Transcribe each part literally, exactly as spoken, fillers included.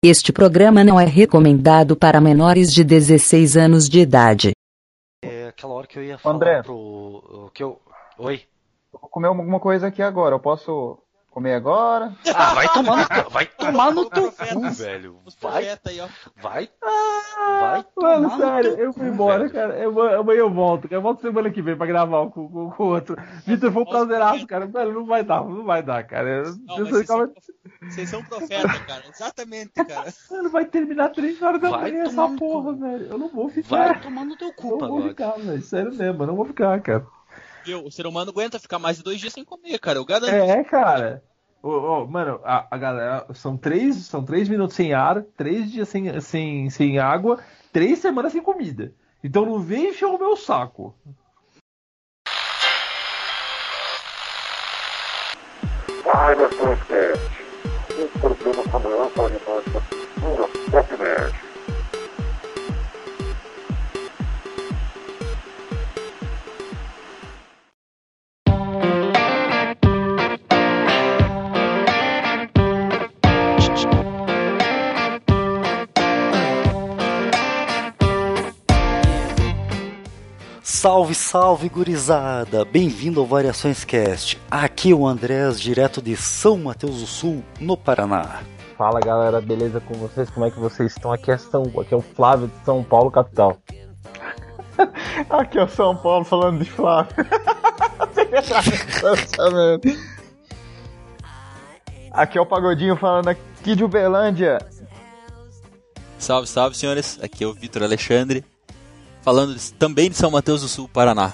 Este programa não é recomendado para menores de dezesseis anos de idade. É aquela hora que eu ia falar André, pro... Que eu... Oi? eu vou comer alguma coisa aqui agora. Eu posso comer agora? Ah, vai tomar no teu, vai tomar no teu Profeta. cu, velho. Os Vai, profetas aí, ó. vai, vai Mano, tomar sério, no teu eu fui cu, embora, velho. cara. Eu, amanhã eu volto. Eu volto semana que vem pra gravar com, com, com o outro. Vitor, foi um prazeraço, cara. Velho, não vai dar, não vai dar, cara. Eu- Não, eu mas sei vocês, como são, é- prof- vocês são profeta, cara. Exatamente, cara. Mano, vai terminar três horas da Vai manhã tomar essa no porra, cu. velho. Eu não vou ficar. Vai tomar no teu Eu cu, não vou pagode. ficar, velho. Sério mesmo, eu não vou ficar, cara. Viu? O ser humano aguenta ficar mais de dois dias sem comer, cara. Eu garanto. É, cara. Ô, ô, mano, a, a galera. São três, são três minutos sem ar, três dias sem, sem, sem água, três semanas sem comida. Então não vem encher o meu saco. Vai na sua cast. Um programa com a maior variedade da cultura pop nerd. Salve, salve, gurizada! Bem-vindo ao Variações Cast. Aqui é o Andrés, direto de São Mateus do Sul, no Paraná. Fala galera, beleza com vocês? Como é que vocês estão? Aqui é, São... Aqui é o Flávio de São Paulo, capital. Aqui é o São Paulo falando de Flávio. Aqui é o Pagodinho falando aqui de Uberlândia. Salve, salve, senhores. Aqui é o Vitor Alexandre. Falando de- também de São Mateus do Sul, Paraná.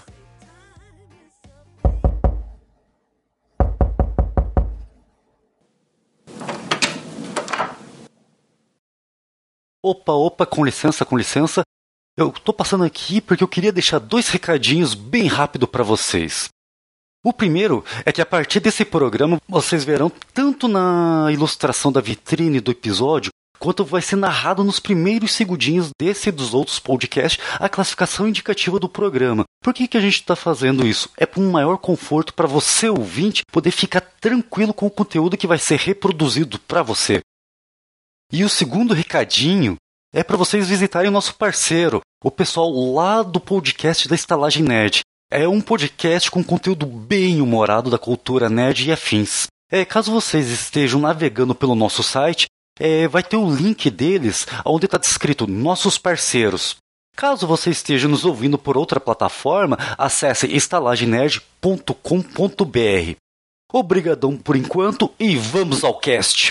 Opa, opa, com licença, com licença. Eu tô passando aqui porque eu queria deixar dois recadinhos bem rápido pra vocês. O primeiro é que a partir desse programa vocês verão tanto na ilustração da vitrine do episódio, quanto vai ser narrado nos primeiros segundinhos desse e dos outros podcasts a classificação indicativa do programa. Por que que a gente está fazendo isso? É para um maior conforto para você, ouvinte, poder ficar tranquilo com o conteúdo que vai ser reproduzido para você. E o segundo recadinho é para vocês visitarem o nosso parceiro, o pessoal lá do podcast da Estalagem Nerd. É um podcast com conteúdo bem humorado da cultura nerd e afins. É, caso vocês estejam navegando pelo nosso site, é, vai ter o link deles onde está descrito Nossos Parceiros. Caso você esteja nos ouvindo por outra plataforma, acesse estalagem nerd ponto com ponto b r. Obrigadão por enquanto e vamos ao cast!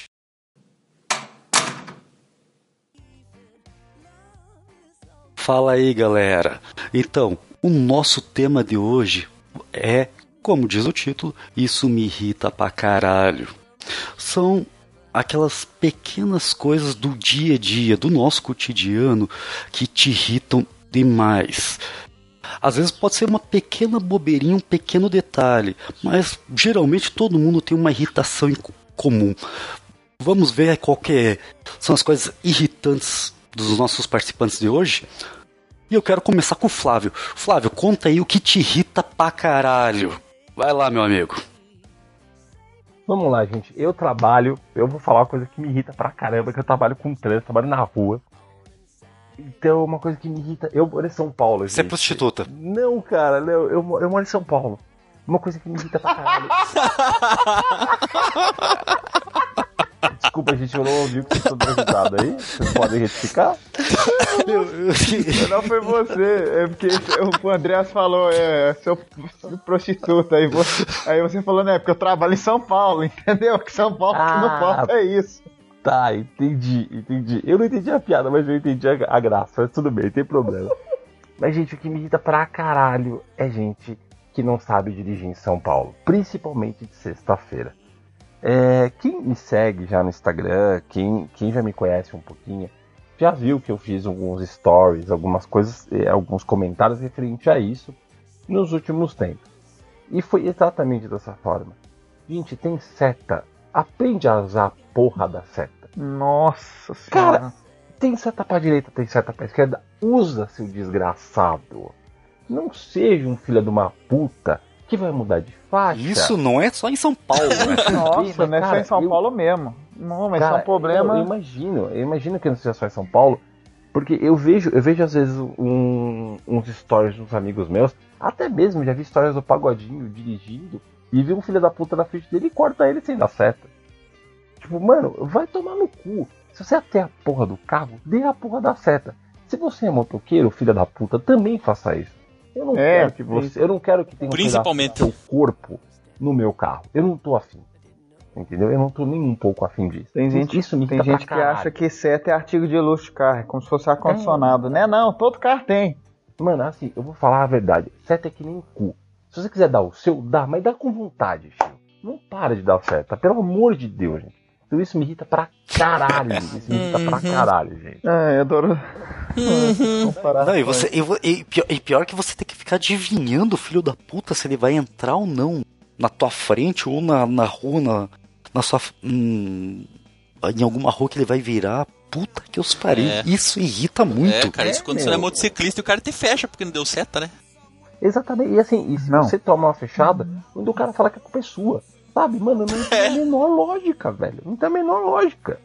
Fala aí, galera. Então, o nosso tema de hoje é, como diz o título, Isso Me Irrita Pra Caralho. São aquelas pequenas coisas do dia a dia, do nosso cotidiano, que te irritam demais. Às vezes pode ser uma pequena bobeirinha, um pequeno detalhe, mas geralmente todo mundo tem uma irritação em comum. Vamos ver qual que é, são as coisas irritantes dos nossos participantes de hoje? E eu quero começar com o Flávio. Flávio, conta aí o que te irrita pra caralho. Vai lá, meu amigo. Vamos lá, gente. Eu trabalho, eu vou falar uma coisa que me irrita pra caramba, que eu trabalho com trânsito, trabalho na rua. Então, uma coisa que me irrita... Eu moro em São Paulo, Você é gente. prostituta. Não, cara, não, eu, mo- eu moro em São Paulo. Uma coisa que me irrita pra caralho. Desculpa, gente, eu não ouvi o que vocês estão dando risada aí. Vocês podem retificar? Eu- eu- Não foi você, é porque o Andreas falou, é, seu prostituta, aí você, aí você falou, né, porque eu trabalho em São Paulo, entendeu? Que São Paulo que não pode é isso. Tá, entendi, entendi. Eu não entendi a piada, mas eu entendi a, a graça, mas tudo bem, não tem problema. Mas, gente, o que me irrita pra caralho é gente que não sabe dirigir em São Paulo, principalmente de sexta-feira. É, quem me segue já no Instagram, quem, quem já me conhece um pouquinho, já viu que eu fiz alguns stories, algumas coisas, eh, alguns comentários referente a isso nos últimos tempos. E foi exatamente dessa forma. Gente, tem seta. Aprende a usar a porra da seta. Nossa senhora. Cara, tem seta pra direita, tem seta pra esquerda. Usa, seu desgraçado. Não seja um filho de uma puta que vai mudar de faixa. Isso não é só em São Paulo, né? Nossa, não é só Cara, em São eu- Paulo mesmo. Não, mas Cara, são problemas... Eu, eu imagino, eu imagino que não seja só em São Paulo, porque eu vejo, eu vejo às vezes um, uns stories dos amigos meus, até mesmo já vi histórias do Pagodinho dirigindo, e vi um filho da puta na frente dele e corta ele sem dar seta. Tipo, mano, vai tomar no cu. Se você até a porra do carro, dê a porra da seta. Se você é motoqueiro, filho da puta, também faça isso. Eu não é, quero que você, eu não quero que tenha um Principalmente pedaço do seu corpo no meu carro. Eu não tô afim. Entendeu? Eu não tô nem um pouco afim disso. Tem gente, isso me tem gente que acha que seta é artigo de luxo de carro, é como se fosse ar-condicionado, é. né? Não, todo carro tem. Mano, assim, eu vou falar a verdade. Seta é que nem cu. Se você quiser dar o seu, dá, mas dá com vontade, filho. Não para de dar seta, pelo amor de Deus, gente. Tudo isso me irrita pra caralho, gente. Isso me irrita pra caralho, gente. É, eu adoro. Não, e, você, e, e, pior, e pior que você tem que ficar adivinhando, filho da puta, se ele vai entrar ou não na tua frente ou na, na rua, na, na sua. Hum, em alguma rua que ele vai virar. Puta que os parei. É. Isso irrita muito. É, cara, isso é, quando meu. você é motociclista e o cara te fecha porque não deu seta, né? Exatamente. E assim, e se não. você toma uma fechada, quando o cara fala que a culpa é sua. Sabe, mano, não tem a menor lógica, velho. Não tem a menor lógica.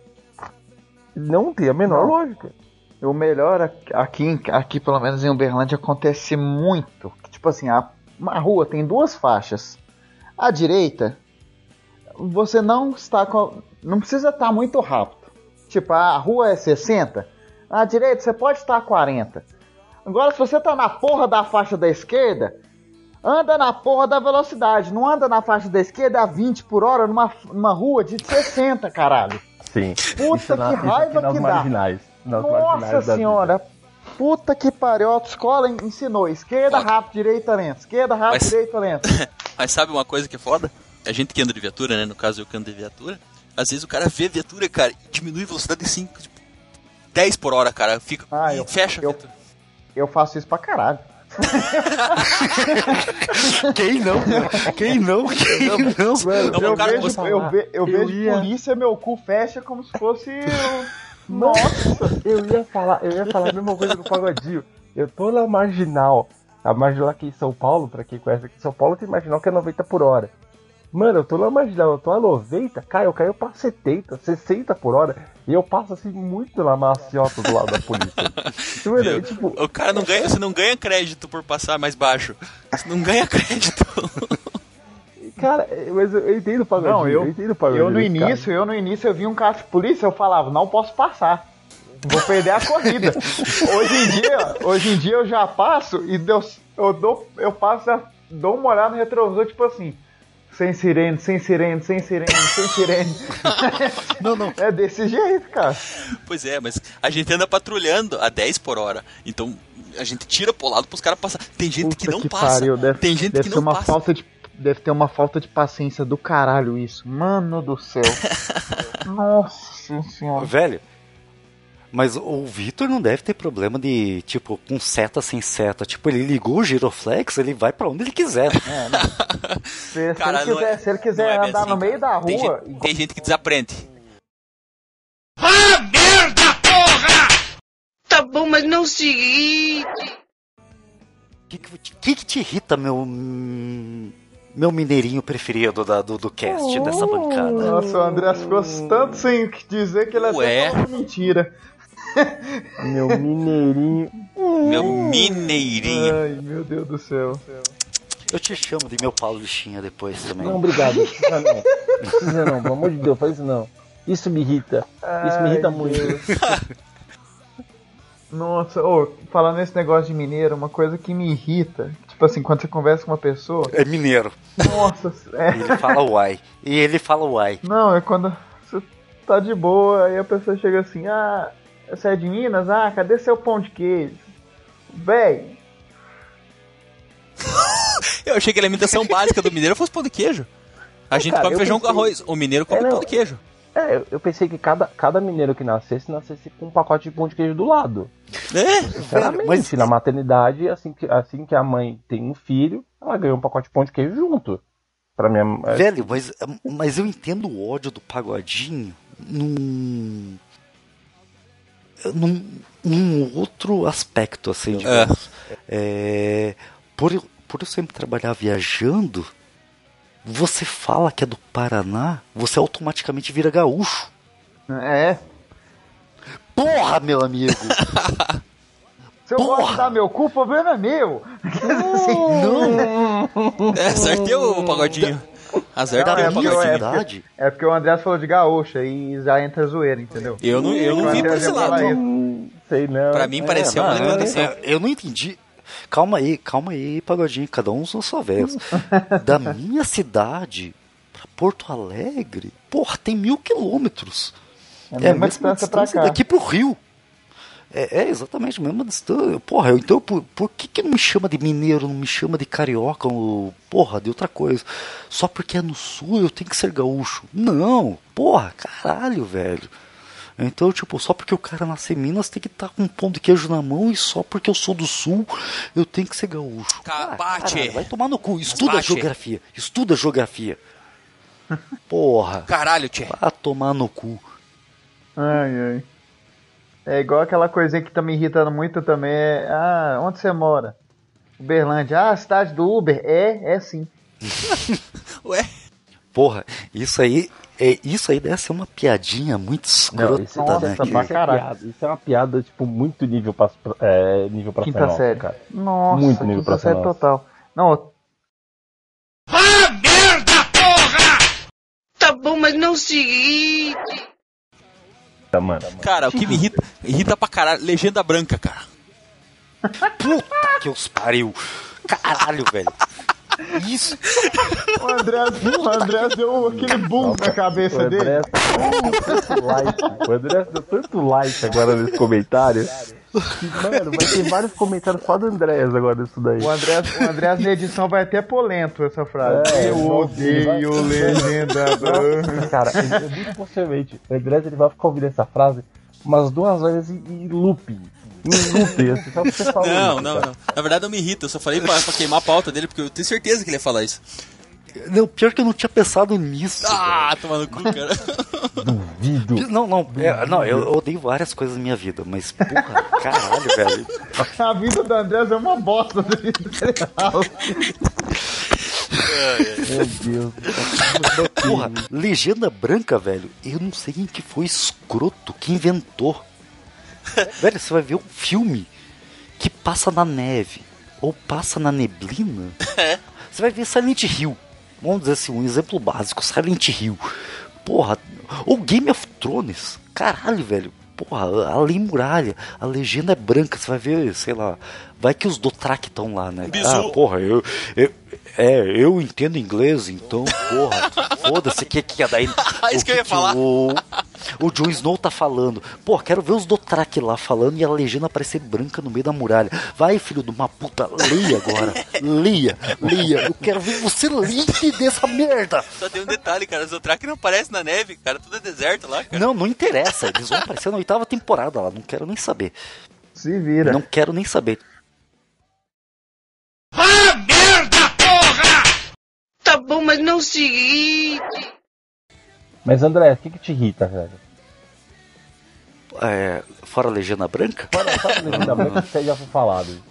Não tem a menor não. lógica. O melhor aqui, aqui, pelo menos em Uberlândia, acontece muito. Tipo assim, a, a rua tem duas faixas. À direita, você não está com, não precisa estar muito rápido. Tipo, a rua é sessenta. À direita, você pode estar a quarenta. Agora, se você está na porra da faixa da esquerda, anda na porra da velocidade. Não anda na faixa da esquerda a vinte por hora numa, numa rua de sessenta, caralho. Sim. Puta na, que raiva que dá. Marginais, Nossa senhora. Puta que pariu. A autoescola ensinou. Esquerda, Ó, rápido, direita, lento. Esquerda, rápido, mas, direita, lento. Mas sabe uma coisa que é foda? A gente que anda de viatura, né? No caso, eu que ando de viatura. Às vezes o cara vê a viatura, cara, e diminui a velocidade de cinco, tipo, dez por hora, cara. Fica, ah, e eu, fecha a eu, viatura. Eu faço isso pra caralho. Quem não? Quem não? Quem não? Mano, não eu, cara, vejo, você... eu, ve, eu, eu vejo ia... polícia, meu cu fecha como se fosse... Nossa! Eu ia falar, eu ia falar a mesma coisa que o Pagodinho. Eu tô na Marginal. A Marginal aqui em São Paulo, pra quem conhece aqui em São Paulo, tem Marginal que é noventa por hora. Mano, eu tô na Marginal, eu tô a noventa, cara, eu caio pra setenta, sessenta por hora, e eu passo assim muito na maciota do lado da polícia. Então, Meu, tipo, o cara não ganha, você não ganha crédito por passar mais baixo. Você não ganha crédito. Cara, mas eu entendo o Pagodinho. Não, eu, eu entendo o Pagodinho. Eu no início, cara. eu no início eu vi um carro de polícia, eu falava, não posso passar. Vou perder a corrida. Hoje em dia, hoje em dia eu já passo e eu, eu, dou, eu passo, dou uma olhada no retrovisor, tipo assim, sem sirene, sem sirene, sem sirene, sem sirene. Não, não. É desse jeito, cara. Pois é, mas a gente anda patrulhando a dez por hora. Então a gente tira pro lado pros caras passar. Tem gente Puta que não que passa. Pariu, deve, Tem gente deve que não não passa. Falta de, deve ter uma falta de paciência do caralho isso. Mano do céu. Nossa senhora. Velho, mas o Vitor não deve ter problema de, tipo, com seta sem seta. Tipo, ele ligou o giroflex, ele vai pra onde ele quiser. É, não. Se, cara, se, ele quiser, é, se ele quiser é andar assim, no meio da rua... Tem gente, tem gente que desaprende. Ah, merda, porra! Tá bom, mas não se irrite. O que, que, que te irrita, meu... Meu mineirinho preferido da, do, do cast, oh, dessa bancada? Nossa, o André ficou tanto sem dizer que ele é Ué. até falando mentira. Meu mineirinho. Meu mineirinho. Ai, meu Deus do céu. Eu te chamo de meu Paulistinha depois também. Não, obrigado. Não precisa não. Não precisa não, pelo amor de Deus, faz isso não. Isso me irrita. Isso me irrita Ai, muito. Nossa, oh, falando nesse negócio de mineiro, uma coisa que me irrita, tipo assim, quando você conversa com uma pessoa... É mineiro. Nossa, é... Ele fala uai. E ele fala uai. Não, é quando você tá de boa, aí a pessoa chega assim, ah, você é de Minas? Ah, cadê seu pão de queijo? Véi... Eu achei que a alimentação básica do mineiro fosse pão de queijo. A gente cara, come feijão pensei... com arroz, o mineiro come é, pão de queijo. É, eu pensei que cada, cada mineiro que nascesse, nascesse com um pacote de pão de queijo do lado. É? Sinceramente, mas... na maternidade, assim que, assim que a mãe tem um filho, ela ganha um pacote de pão de queijo junto. Pra minha... Velho, mas, mas eu entendo o ódio do Pagodinho num... num, num outro aspecto, assim, digamos. É. É, por, por eu sempre trabalhar viajando... Você fala que é do Paraná, você automaticamente vira gaúcho. É. Porra, meu amigo! Se eu Porra. gosto de dar meu cu, o problema é meu. Não! É, acerteu o pagodinho. Acerta Não, é, o porque, pagodinho. é, porque, é porque o André falou de gaúcha e já entra zoeira, entendeu? Eu não, eu não O vi André por esse já fala lado. isso. Hum, sei não. Pra mim pareceu É, uma não, limitação. é, eu não entendi. Calma aí, calma aí, pagodinho. Cada um na sua vez. Da minha cidade pra Porto Alegre, porra, tem mil quilômetros. É a É a mesma mesma distância pra distância cá. daqui pro Rio. É, é exatamente a mesma distância. Porra, eu- então por, por que que não me chama de mineiro, não me chama de carioca, ou, porra, de outra coisa? Só porque é no sul eu tenho que ser gaúcho. Não, porra, caralho, velho. Então, tipo, só porque o cara nasce em Minas tem que estar com um pão de queijo na mão e só porque eu sou do sul eu tenho que ser gaúcho. Ah, Bate. caralho, vai tomar no cu. Estuda Bate. geografia. Estuda geografia. Porra. Caralho, tchê. Vai tomar no cu. Ai, ai. É igual aquela coisinha que tá me irritando muito também. É, ah, onde você mora? Uberlândia. Ah, cidade do Uber? É, é sim. Ué? Porra, isso aí, é, isso aí deve ser uma piadinha muito Não, escrota, isso, Nossa, né? pra que- isso, é caralho. piada, isso é uma piada, tipo, muito nível pra, é, nível pra Quinta fenómeno, série. cara. Nossa, Muito nível quinta pra série nós. total. Não, Ah, merda, porra! Tá bom, mas não se irrite. Tá, mano. Cara, o que me irrita, irrita pra caralho, legenda branca, cara. Puta que os pariu. Caralho, velho. Isso. o André, o André deu aquele boom na cabeça O dele. André deu tanto like, o André deu tanto like agora nesse comentário. Que, mano, vai ter vários comentários só do Andrés agora nisso daí. O André, o André na edição vai até polento essa frase. É, eu nossa, ele vai- odeio legenda branca. Cara, eu, eu muito possivelmente, o Andrés ele vai ficar ouvindo essa frase umas duas vezes em, em looping. Em looping, assim, só pra você falar. Não, isso, não, cara. não. Na verdade eu me irrito, eu só falei pra, pra queimar a pauta dele, porque eu tenho certeza que ele ia falar isso. Não, pior que eu não tinha pensado nisso. Ah, toma no cu, cara. Duvido. velho. Não, não, é, não, eu, eu odeio várias coisas na minha vida, mas porra, caralho, velho. A vida do André é uma bosta da vida real. Meu Deus. Porra, legenda branca, velho, eu não sei quem que foi escroto, que inventou. Velho, você vai ver um filme que passa na neve ou passa na neblina. Você vai ver Silent Hill. Vamos dizer assim, um exemplo básico, Silent Hill. Porra, ou Game of Thrones. Caralho, velho. Porra, a lei muralha, a legenda é branca. Você vai ver, sei lá, vai que os Dothraki estão lá, né? Bizu. Ah, porra, eu, eu, é, eu entendo inglês, então, porra, foda-se, que que é daí? Isso o que eu ia falar. O, o Jon Snow tá falando. Pô, quero ver os Dothraki lá falando e a legenda aparecer branca no meio da muralha. Vai, filho de uma puta, leia agora. Leia, leia. Eu quero ver você ler dessa merda. Só tem um detalhe, cara, os Dothraki não aparecem na neve, cara, tudo é deserto lá, cara. Não, não interessa. Eles vão aparecer na oitava temporada lá. Não quero nem saber. Se vira. Não quero nem saber. Ah, merda, porra! Tá bom, mas não se irrite. Mas André, o que que te irrita, velho? É, fora a legenda branca? Fala, fala a legenda branca que você já foi falado.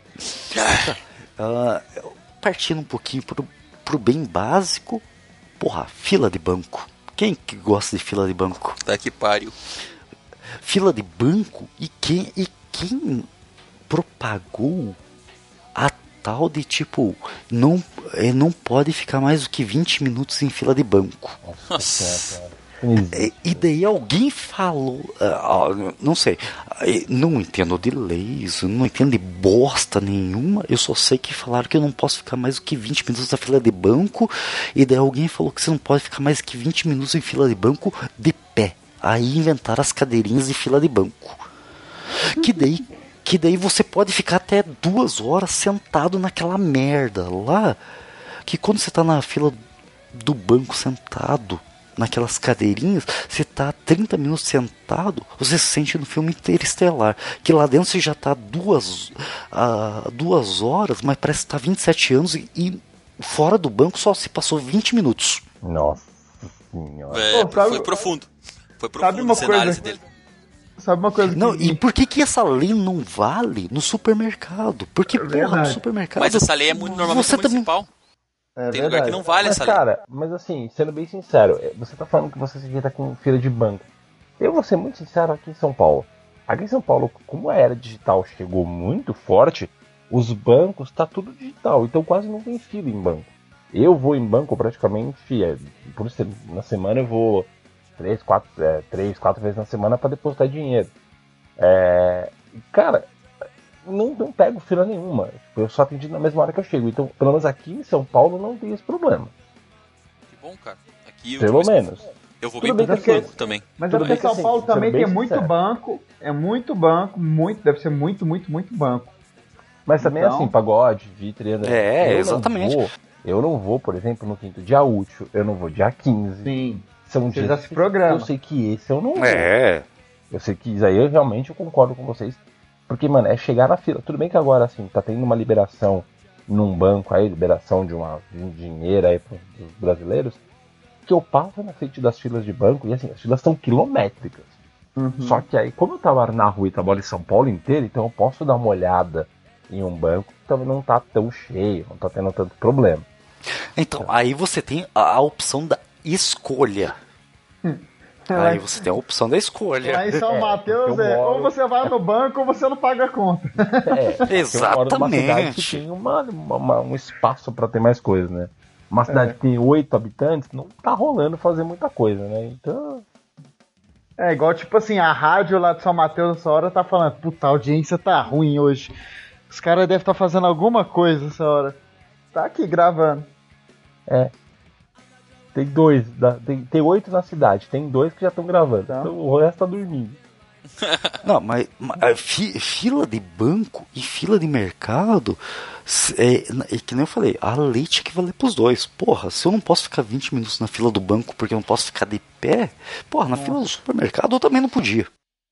Ah, partindo um pouquinho pro, pro bem básico. Porra, fila de banco. Quem que gosta de fila de banco? Tá que pariu. Fila de banco e quem, e quem propagou a tal de tipo não, eh, não pode ficar mais do que vinte minutos em fila de banco. Nossa. E, e daí alguém falou, ah, ah, não sei, eh, não entendo de leis, não entendo de bosta nenhuma, eu só sei que falaram que eu não posso ficar mais do que vinte minutos na fila de banco, e daí alguém falou que você não pode ficar mais do que vinte minutos em fila de banco de pé. Aí inventaram as cadeirinhas de fila de banco. Que daí, que daí você pode ficar até duas horas sentado naquela merda lá. Que quando você tá na fila do banco sentado, naquelas cadeirinhas, você tá trinta minutos sentado, você se sente no filme Interestelar. Que lá dentro você já tá duas, uh, duas horas, mas parece que tá vinte e sete anos e, e fora do banco só se passou vinte minutos. Nossa senhora. É, Pô, sabe- foi profundo. Foi Sabe profundo uma essa análise coisa- dele. Sabe uma coisa Não, que... e por que que essa lei não vale no supermercado? Porque, porra, no verdade. supermercado... Mas essa lei é muito, normalmente você é municipal. É Tem lugar verdade. que não vale Mas essa lei. cara, mas assim, sendo bem sincero, você tá falando que você se irrita com fila de banco. Eu vou ser muito sincero aqui em São Paulo. Aqui em São Paulo, como a era digital chegou muito forte, os bancos tá tudo digital, então quase não tem fila em banco. Eu vou em banco praticamente, é, por se- na semana eu vou três, quatro, é, três, quatro vezes na semana para depositar dinheiro. É, cara, não, não pego fila nenhuma. Tipo, eu só atendi na mesma hora que eu chego. Então, pelo menos aqui em São Paulo não tem esse problema. Que bom, cara. Aqui eu Pelo vou- menos. Eu vou Tudo bem bem pro que banco assim- também. Mas Tudo é bem porque que São assim, Paulo sendo também bem tem muito sincero. banco, é muito banco, muito, deve ser muito, muito, muito banco. Mas também Então- assim, pagode, Vitre, André. É, eu não exatamente. vou- eu não vou, por exemplo, no quinto dia útil, eu não vou dia quinze. Sim. São Você dias já se que programa. eu sei que esse eu não vou. É. Eu sei que isso aí eu realmente eu concordo com vocês. Porque, mano, é chegar na fila. Tudo bem que agora, assim, tá tendo uma liberação num banco aí, liberação de, uma, de um dinheiro aí pros pros brasileiros, que eu passo na frente das filas de banco e, assim, as filas são quilométricas. Uhum. Só que aí, como eu tava na rua e trabalho em São Paulo inteiro, então eu posso dar uma olhada em um banco que também não tá tão cheio, não tá tendo tanto problema. Então, aí você tem a, a opção da escolha. Aí você tem a opção da escolha. Lá em São É, Mateus porque eu é, moro- ou você vai no banco ou você não paga a conta. É, porque eu moro numa cidade que Exatamente. tem uma, uma- um espaço pra ter mais coisa, né? Uma cidade que tem oito habitantes, não tá rolando fazer muita coisa, né? Então, É igual, tipo assim, a rádio lá de São Mateus essa hora tá falando, puta, a audiência tá ruim hoje. Os caras devem estar fazendo alguma coisa essa hora. Tá aqui gravando. tem dois, da- tem, tem oito na cidade, tem dois que já estão gravando. Tá. Então o resto tá dormindo. Não, mas, mas a fi- fila de banco e fila de mercado, s- é, é que nem eu falei, a lei tinha que valer pros dois. Porra, se eu não posso ficar vinte minutos na fila do banco porque eu não posso ficar de pé, porra, na fila do supermercado eu também não podia.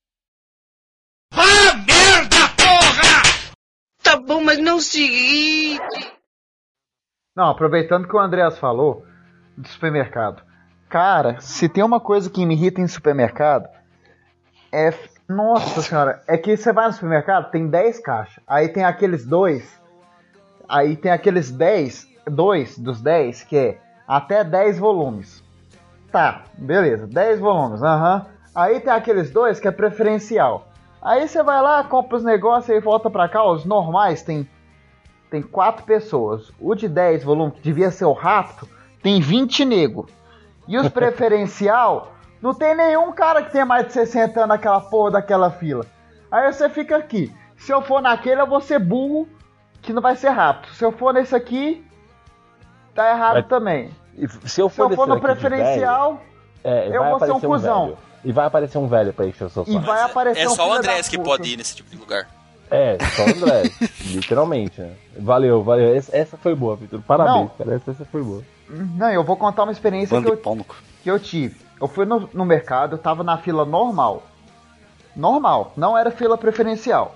Ah, merda, porra! Tá bom, mas não se irrite. Não, aproveitando que o Andreas falou do supermercado. Cara, se tem uma coisa que me irrita em supermercado, é. Nossa senhora, é que você vai no supermercado, tem dez caixas. Aí tem aqueles dois. Aí tem aqueles dez. Dois dos dez, que é até dez volumes. Tá, beleza, dez volumes, aham. Aí tem aqueles dois que é preferencial. Aí você vai lá, compra os negócios e volta pra cá. Os normais tem. Tem quatro pessoas. O de dez volumes, que devia ser o rápido, tem vinte nego. E os preferencial, não tem nenhum cara que tenha mais de sessenta anos naquela porra daquela fila. Aí você fica aqui. Se eu for naquele, eu vou ser burro, que não vai ser rápido. Se eu for nesse aqui, tá errado Vai- também. E se eu Se for, eu for descer no aqui de preferencial, velho, é, eu vai vou ser um aparecer cuzão. velho. E vai aparecer um velho pra encher o seu E saco. vai aparecer É um só o filho Andrés da que puta. pode ir nesse tipo de lugar. É, só o André, literalmente, né? Valeu, valeu. Essa, essa foi boa, Vitor. Parabéns, Não. cara. Essa, essa foi boa. Não, eu vou contar uma experiência Bando que de eu, pau no cu. que eu tive. Eu fui no, no mercado, eu tava na fila normal. Normal, não era fila preferencial.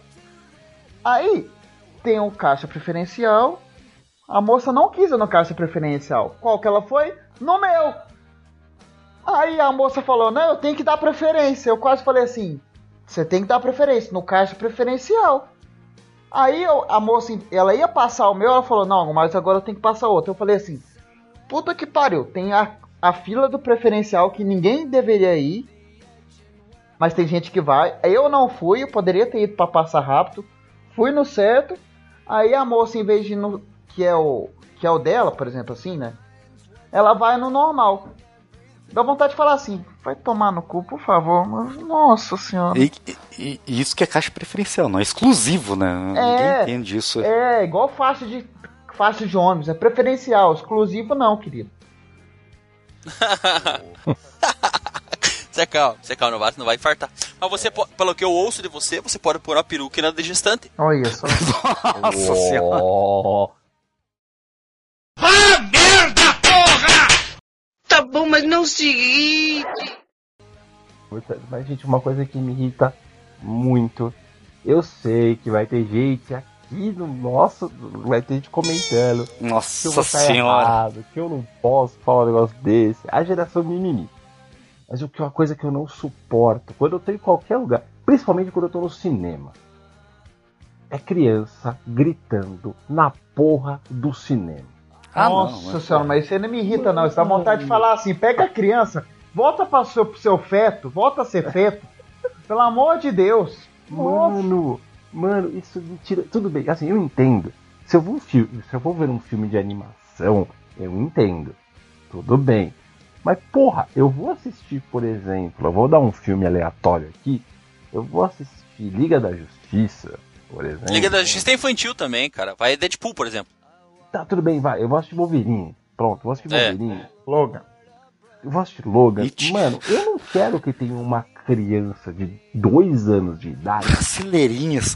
Aí, tem o caixa preferencial. A moça não quis ir no caixa preferencial. Qual que ela foi? No meu. Aí a moça falou, não, eu tenho que dar preferência. Eu quase falei assim, você tem que dar preferência no caixa preferencial. Aí eu, a moça, ela ia passar o meu, ela falou, não, mas agora eu tenho que passar outro. Eu falei assim, puta que pariu, tem a, a fila do preferencial que ninguém deveria ir, mas tem gente que vai. Eu não fui, eu poderia ter ido pra passar rápido, fui no certo. Aí a moça, em vez de ir no que é o que é o dela, por exemplo, assim, né? Ela vai no normal. Dá vontade de falar assim, vai tomar no cu, por favor. Mas, nossa senhora. E, e- e isso que é caixa preferencial, não é exclusivo, né? Ninguém entende isso. É, igual faixa de faixa de ônibus, é preferencial, exclusivo não, querido. Você calma, você calma, não vai, não vai infartar. Mas você, po- pelo que eu ouço de você, você pode pôr uma peruca na digestante. Olha só. Nossa senhora. Oh, Ah, merda, porra! Tá bom, mas não se irrite. mas, gente, uma coisa que me irrita muito. Eu sei que vai ter gente aqui no nosso. Vai ter gente comentando que eu vou Nossa estar senhora. errado, que eu não posso falar um negócio desse. A geração mimimi. Mas o que é uma coisa que eu não suporto quando eu tô em qualquer lugar, principalmente quando eu tô no cinema, é criança gritando na porra do cinema. Ah, Nossa não, mas- senhora, mas isso aí não me irrita não. Isso dá vontade de falar assim, pega a criança, Volta pra seu, pro seu feto, volta a ser feto. Pelo amor de Deus. Mano, mano, isso me tira... Tudo bem, assim, eu entendo. Se eu vou, se eu vou ver um filme de animação, eu entendo. Tudo bem. Mas, porra, eu vou assistir, por exemplo, eu vou dar um filme aleatório aqui, eu vou assistir Liga da Justiça, por exemplo. Liga da Justiça é infantil também, cara. Vai Deadpool, por exemplo. Tá, tudo bem, vai. Eu vou assistir Wolverine. Pronto, vou assistir É. Wolverine. Logan. Eu vou assistir Logan. It. Mano, eu não quero que tenha uma criança de dois anos de idade. Brasileirinhas.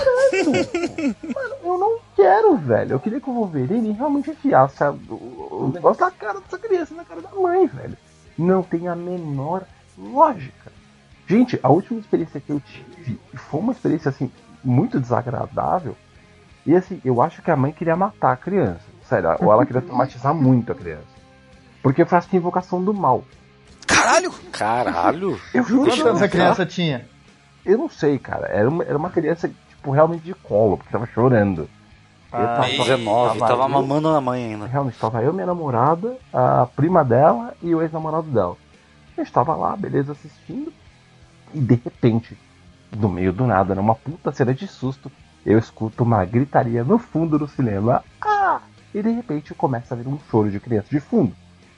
Mano, eu não quero, velho. Eu queria que o Wolverine realmente enfiasse a- o, o negócio na cara dessa criança, na cara da mãe, velho. Não tem a menor lógica. Gente, a última experiência que eu tive foi uma experiência, assim, muito desagradável. E, assim, eu acho que a mãe queria matar a criança. Sério, ou ela queria traumatizar muito a criança. Porque foi assim, invocação do mal. Caralho! Caralho. Eu juro Quantos que eu anos não a criança tinha? Eu não sei, cara. Era uma, era uma criança, tipo, realmente de colo, porque tava chorando. Eu Ah, dezenove, tava eu- mamando na mãe ainda. Realmente, tava eu, minha namorada, a prima dela e o ex-namorado dela. A gente tava lá, beleza, assistindo. E de repente, no meio do nada, numa puta cena de susto, eu escuto uma gritaria no fundo do cinema. Ah! E de repente começa a vir um choro de criança de fundo.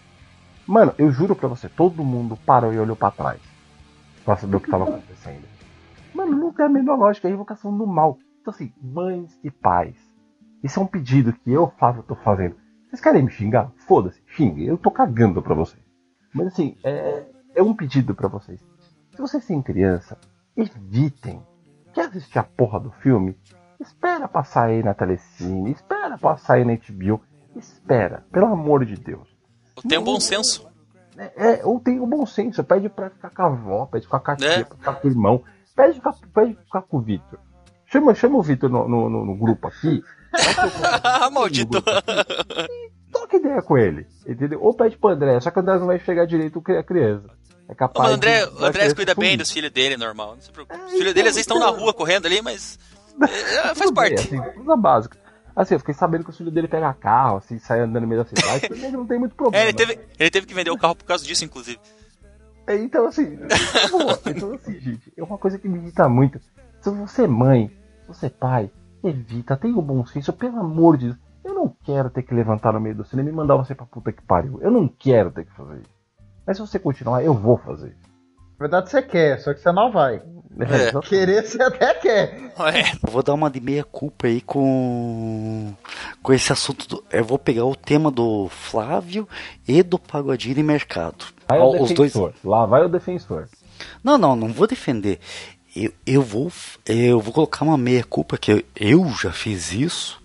Mano, eu juro pra você, todo mundo parou e olhou pra trás. Pra saber o que tava acontecendo. Mano, não tem a menor lógica, é a invocação do mal. Então assim, mães e pais. Isso é um pedido que eu, Flávio, tô fazendo. Vocês querem me xingar? Foda-se, xingue. Eu tô cagando pra vocês. Mas assim, é, é um pedido pra vocês. Se vocês têm criança, evitem. Quer assistir a porra do filme? Espera passar aí na Telecine. Espera passar aí na H B O. Espera, pelo amor de Deus. Tem um bom senso. É, é, ou tem o bom senso. Pede pra ficar com a avó, pede pra ficar com a tia, É. pra ficar com o irmão. Pede pra, pede pra ficar com o Vitor. Chama, chama o Vitor no, no, no- no grupo aqui. Maldito. Troca ideia com ele, entendeu? Ou pede pro André, só que o André não vai chegar direito com a criança. É Não, capaz mas o André, de- o vai André querer cuida se bem fundir. dos filhos dele, normal. Não se preocupe. Os É, filhos dele às vezes estão na então- rua correndo ali, mas. é, faz Tudo bem, parte. assim, coisa básica. Assim, eu fiquei sabendo que o filho dele pega carro, assim, sai andando no meio da cidade, pra mim não tem muito É, problema. ele teve, ele teve que vender o carro por causa disso, inclusive. É, então, assim, pô, então, assim, gente, é uma coisa que me irrita muito. Se você é mãe, se você é pai, evita, tenha o bom senso, pelo amor de Deus. Eu não quero ter que levantar no meio do cinema e mandar você pra puta que pariu. Eu não quero ter que fazer isso. Mas se você continuar, eu vou fazer isso. Na verdade você quer, só que você não vai. É. exatamente. Querer você até quer. É. Eu vou dar uma de meia culpa aí com com esse assunto. Do, eu vou pegar o tema do Flávio e do Pagodinho e Mercado. Vai Ó, o os dois. defensor. Lá vai o defensor. Não, não, não vou defender. Eu, eu vou eu vou colocar uma meia culpa que eu, eu já fiz isso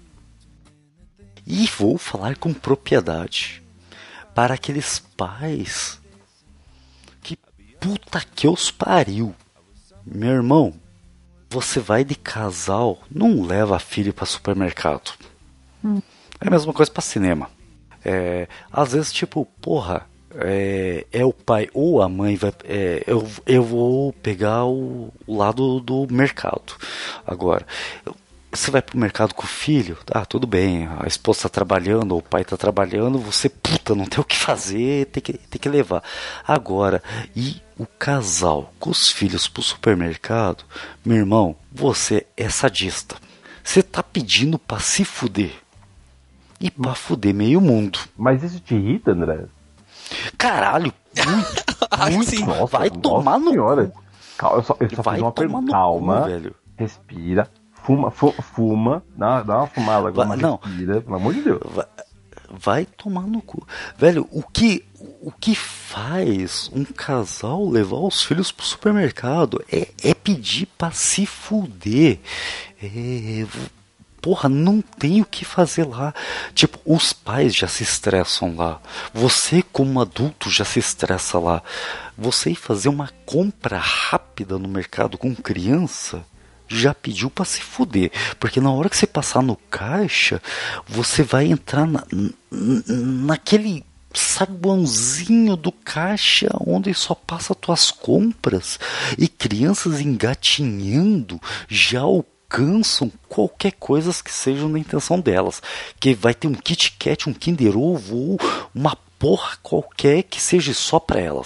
e vou falar com propriedade para aqueles pais que puta que os pariu. Meu irmão, você vai de casal, não leva filho para supermercado. É a mesma coisa para cinema. É, às vezes, tipo, porra, é, é o pai ou a mãe vai. É, eu, eu vou pegar o, o lado do mercado. Agora, eu- você vai pro mercado com o filho, tá, tudo bem, a esposa tá trabalhando, ou o pai tá trabalhando, você, puta, não tem o que fazer, tem que, tem que levar. Agora, e o casal com os filhos pro supermercado, meu irmão, você é sadista. Você tá pedindo pra se fuder. E pra fuder meio mundo. Mas isso te irrita, André? Caralho, muito, Acho muito. que sim. Vai nossa tomar no senhora. cu. Calma, eu só, eu só Vai fiz uma tomar pergunta. no Calma, cu, velho. respira, fuma, fu- fuma, dá, dá uma fumada agora, Vai- mas não. respira, pelo amor de Deus. Vai, vai tomar no cu. Velho, o que, o que faz um casal levar os filhos pro supermercado é, é pedir pra se fuder. É, porra, não tem o que fazer lá. Tipo, os pais já se estressam lá. Você, como adulto, já se estressa lá. Você ir fazer uma compra rápida no mercado com criança já pediu pra se fuder. Porque na hora que você passar no caixa, você vai entrar na, n- naquele saguãozinho do caixa onde só passa tuas compras. E crianças engatinhando já alcançam qualquer coisa que seja na intenção delas. Que vai ter um Kit Kat, um Kinder Ovo ou uma porra qualquer que seja só pra elas.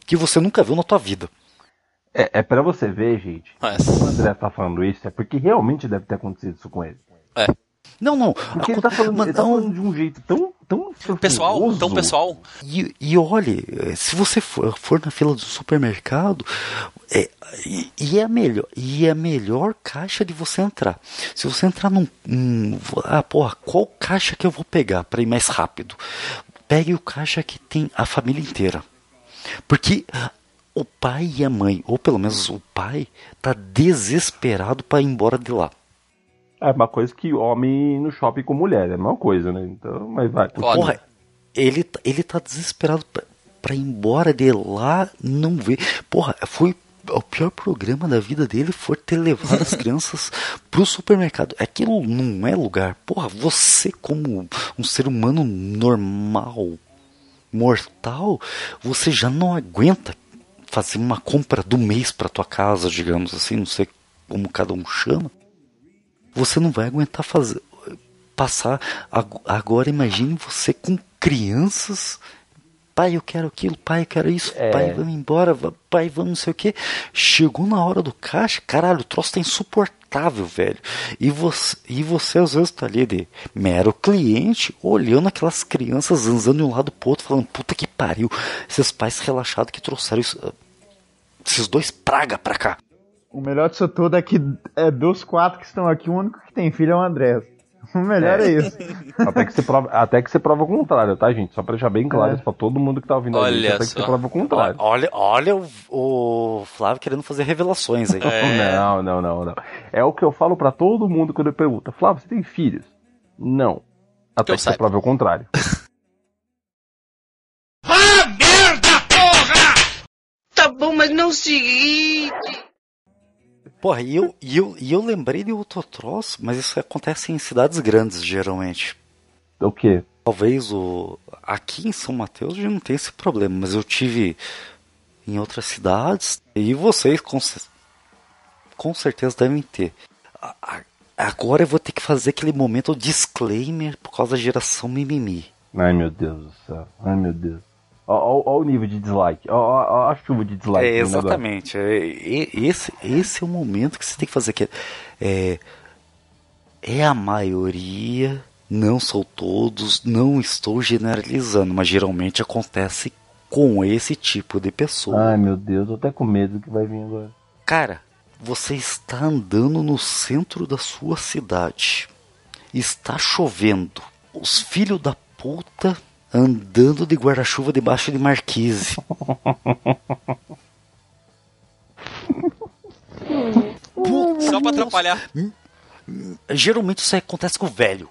que você nunca viu na tua vida. É, é pra você ver, gente. Nossa. O André tá falando isso, é porque realmente deve ter acontecido isso com ele. É. Não, não. Porque ele tá falando, ele tá falando de um jeito tão, tão pessoal, surprioso. tão pessoal. E, e olhe, se você for, for na fila do supermercado, é, e, e, é a melhor, e é a melhor caixa de você entrar. Se você entrar num... Um, ah, porra, qual caixa que eu vou pegar para ir mais rápido? Pegue o caixa que tem a família inteira. Porque o pai e a mãe, ou pelo menos o pai, tá desesperado para ir embora de lá. É uma coisa que homem no shopping com mulher, é a mesma coisa, né? Então, mas vai. Porra, ele, ele tá desesperado pra, pra ir embora de lá, não ver. Porra, foi o pior programa da vida dele foi ter levado as crianças pro supermercado. Aquilo não é lugar. Porra, você como um ser humano normal, mortal, você já não aguenta fazer uma compra do mês pra tua casa, digamos assim, não sei como cada um chama. Você não vai aguentar fazer, passar. Agora imagine você com crianças. Pai, eu quero aquilo. Pai, eu quero isso. É. Pai, vamos embora. Pai, vamos não sei o que. Chegou na hora do caixa. Caralho, o troço tá insuportável, velho. E você, e você às vezes tá ali de mero cliente, olhando aquelas crianças zanzando de um lado pro outro, falando, puta que pariu. Esses pais relaxados que trouxeram isso, esses dois praga pra cá. O melhor disso tudo é que é dos quatro que estão aqui, o único que tem filho é o André. O melhor é, é isso. Até que, você prova, até que você prova o contrário, tá, gente? Só pra deixar bem claro é. isso pra todo mundo que tá ouvindo a gente. Até que você prova o contrário. Olha, olha o, o Flávio querendo fazer revelações aí. É. Não, não, não, não. É o que eu falo pra todo mundo quando eu pergunto. Flávio, você tem filhos? Não. Até que, que você prova o contrário. Ah, merda, porra! Tá bom, mas não se irrite. Porra, e eu, e, eu, e eu lembrei de outro troço, mas isso acontece em cidades grandes, geralmente. O quê? Talvez o... Aqui em São Mateus já não tem esse problema, mas eu tive em outras cidades, e vocês com, com certeza devem ter. Agora eu vou ter que fazer aquele momento disclaimer por causa da geração mimimi. Ai, meu Deus do céu. Ai, meu Deus. Olha o nível de dislike, olha a chuva de dislike. É, exatamente, é, esse, esse é o momento que você tem que fazer. Que é, é a maioria, não são todos, não estou generalizando, mas geralmente acontece com esse tipo de pessoa. Ai meu Deus, tô até com medo do que vai vir agora. Cara, você está andando no centro da sua cidade, está chovendo, os filhos da puta... andando de guarda-chuva debaixo de marquise. Só pra atrapalhar. Geralmente isso acontece com o velho.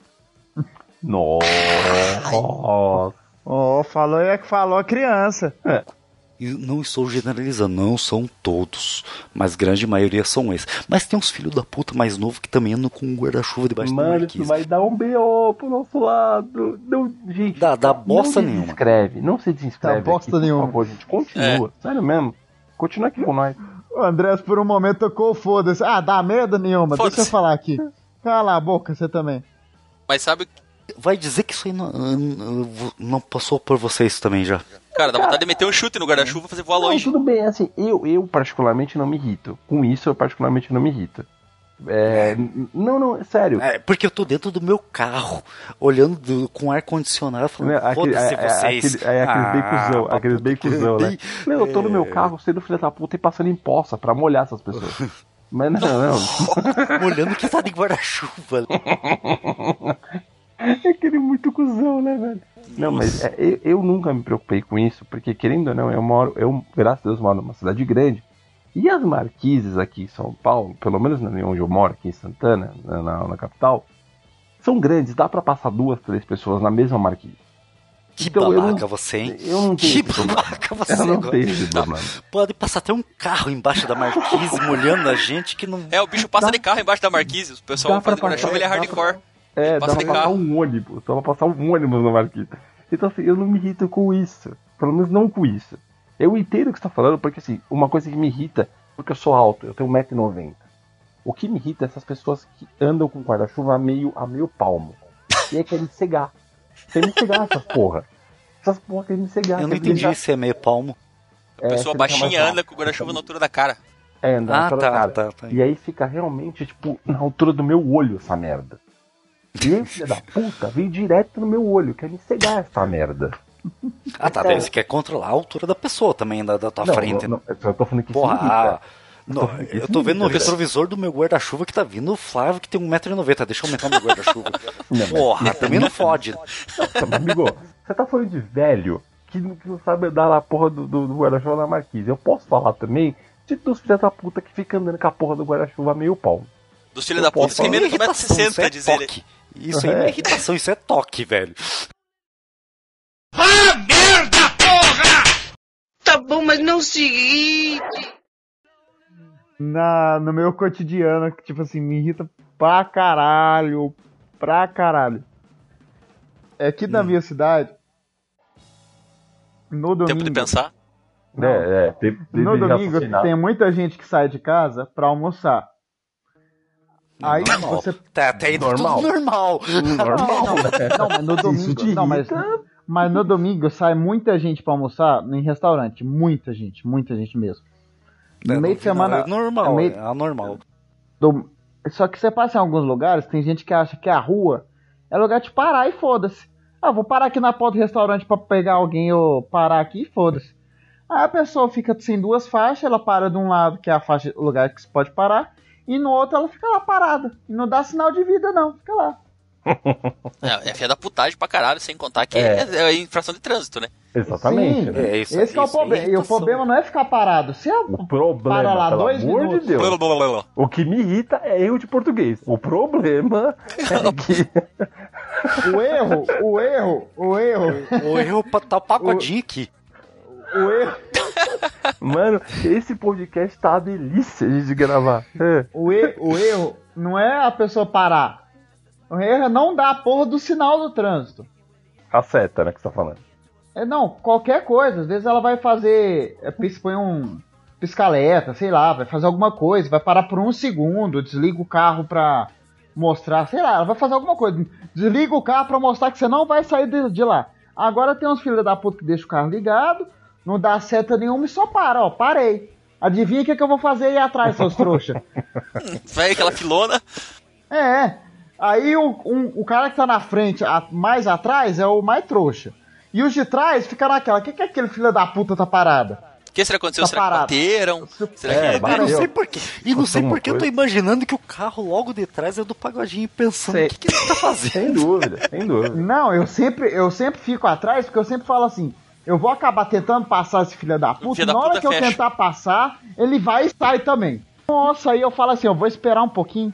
Nossa. Oh, falou é que falou a criança. É. E não estou generalizando, não são todos, mas grande maioria são esses. Mas tem uns filhos da puta mais novos que também andam com um guarda-chuva debaixo Mano, do marquise. Mano, isso vai dar um B O pro nosso lado. Não, gente, dá, dá bosta não nenhuma. Desescreve, não se desinscreve. Dá bosta aqui, nenhuma. Por favor, gente, continua. É. Sério mesmo. Continua aqui com nós. O Andrés por um momento tocou foda-se. Ah, dá merda nenhuma. Deixa eu falar aqui. Cala a boca, você também. Mas sabe... Vai dizer que isso aí não, não, não passou por vocês também já. Cara, dá vontade de meter um chute no guarda-chuva e fazer voar longe. Não, tudo bem, assim, eu, eu particularmente não me irrito. Com isso, eu particularmente não me irrito. É, não, não, é sério. É, porque eu tô dentro do meu carro, olhando do, com ar-condicionado, falando, foda-se é, vocês. É, é, aqueles ah, bem cuzão, aqueles bem cuzão, né? Não, eu tô no meu carro, sendo filho da puta e passando em poça pra molhar essas pessoas. Mas não, não. Molhando que tá de guarda-chuva. É aquele muito cuzão, né, velho? Não, mas é, eu, eu nunca me preocupei com isso, porque querendo ou não, eu moro, eu, graças a Deus, moro numa cidade grande. E as marquises aqui em São Paulo, pelo menos onde eu moro, aqui em Santana, na, na capital, são grandes, dá pra passar duas, três pessoas na mesma marquise. Que então, babaca não, você, hein? Eu não tenho que babaca você, eu não tenho esse problema. Pode passar até um carro embaixo da marquise, molhando a gente que não... É, o bicho passa dá, de carro embaixo da marquise, o pessoal faz guarda-chuva, ele é hardcore. É, dá pra passar carro. um ônibus, dá pra passar um ônibus na marquise. Então assim, eu não me irrito com isso, pelo menos não com isso. Eu entendo o que você tá falando, porque assim, uma coisa que me irrita, porque eu sou alto, eu tenho um metro e noventa. O que me irrita é essas pessoas que andam com guarda-chuva a meio, a meio palmo. E aí querem cegar. Querem me cegar essas porra. Essas porra querem me cegar. Eu não entendi deixar... se é meio palmo. A pessoa baixinha anda com o guarda-chuva na altura da cara. É, anda na Ah, altura tá, da cara. tá, tá. E aí fica realmente, tipo, na altura do meu olho essa merda. E esse filho da puta veio direto no meu olho, quer me cegar essa merda. Ah, tá, daí você quer controlar a altura da pessoa também, da, da tua Não, frente. não, não, eu tô falando que Porra, isso irrita. ah, não, eu tô vendo no retrovisor do meu guarda-chuva que tá vindo o Flávio que tem um metro e noventa. Deixa eu aumentar meu guarda-chuva. Porra, também não fode. Não, amigo, você tá falando de velho que não, que não sabe dar lá a porra do, do, do guarda-chuva na marquise. Eu posso falar também de dos filhos da puta que fica andando com a porra do guarda-chuva meio pau. Dos filhos da puta, tem medo de um metro e sessenta, diz ele. Isso aí não é irritação, isso é toque, velho. Ah, merda, porra! Tá bom, mas não se irrite. Na, no meu cotidiano, que tipo assim, me irrita pra caralho, pra caralho. É aqui na Hum. minha cidade, no domingo... Tempo de pensar. Não. É, é. Tem, tem No de domingo raciocinar. tem muita gente que sai de casa pra almoçar. Aí Normal. você... Tá, até aí Normal. tudo normal. Normal, né? Não, mas no Isso domingo... te Não, mas, irrita? mas no domingo sai muita gente pra almoçar em restaurante. Muita gente, muita gente mesmo. No É, meio no de semana... final É normal, é meio- é anormal. do- Só que você passa em alguns lugares, tem gente que acha que a rua é lugar de parar e foda-se. Ah, vou parar aqui na porta do restaurante pra pegar alguém ou parar aqui e foda-se. Aí a pessoa fica sem duas faixas, ela para de um lado, que é a faixa, o lugar que se pode parar, e no outro ela fica lá parada. E não dá sinal de vida não, fica lá. É, é fia da putagem pra caralho, sem contar que É. é, é infração de trânsito, né? Exatamente. Sim, né? É, isso, esse que é o isso aí problema. E o irritação. problema não é ficar parado. Se O a... problema, Para lá, pelo dois amor minutos. de Deus, Blá, blá, blá, blá. o que me irrita é erro de português. O problema é que... o erro, o erro, o erro, O erro pa- tá o pagodinho aqui. o erro, Mano, esse podcast tá uma delícia de gravar. É. o, e, o erro não é a pessoa parar. O erro é não dar a porra do sinal do trânsito. A seta, né, que você tá falando. É, não, qualquer coisa. Às vezes ela vai fazer. É, pis- põe um piscaleta, sei lá, vai fazer alguma coisa, vai parar por um segundo, desliga o carro pra mostrar, sei lá, ela vai fazer alguma coisa. Desliga o carro pra mostrar que você não vai sair de, de lá. Agora tem uns filhos da puta que deixam o carro ligado, não dá seta nenhuma e só para, ó, parei. Adivinha o que, que eu vou fazer aí atrás, seus trouxa? Vai aquela filona. É, aí o, um- o cara que tá na frente, a- mais atrás, é o mais trouxa. E os de trás ficam naquela, o que, que aquele filho da puta tá parado? O que será que aconteceu? Tá será que parado. bateram? Será É, que... Eu não bateu. sei porquê. E não sei Aconteceu porque eu uma tô coisa. imaginando que o carro logo de trás é do pagodinho pensando Sei. o que, que ele tá fazendo. Sem dúvida, sem dúvida. Não, eu sempre, eu sempre fico atrás, porque eu sempre falo assim, eu vou acabar tentando passar esse filho da puta, Filho e da na hora puta que eu fecha. tentar passar, ele vai e sai também. Nossa, aí eu falo assim, eu vou esperar um pouquinho,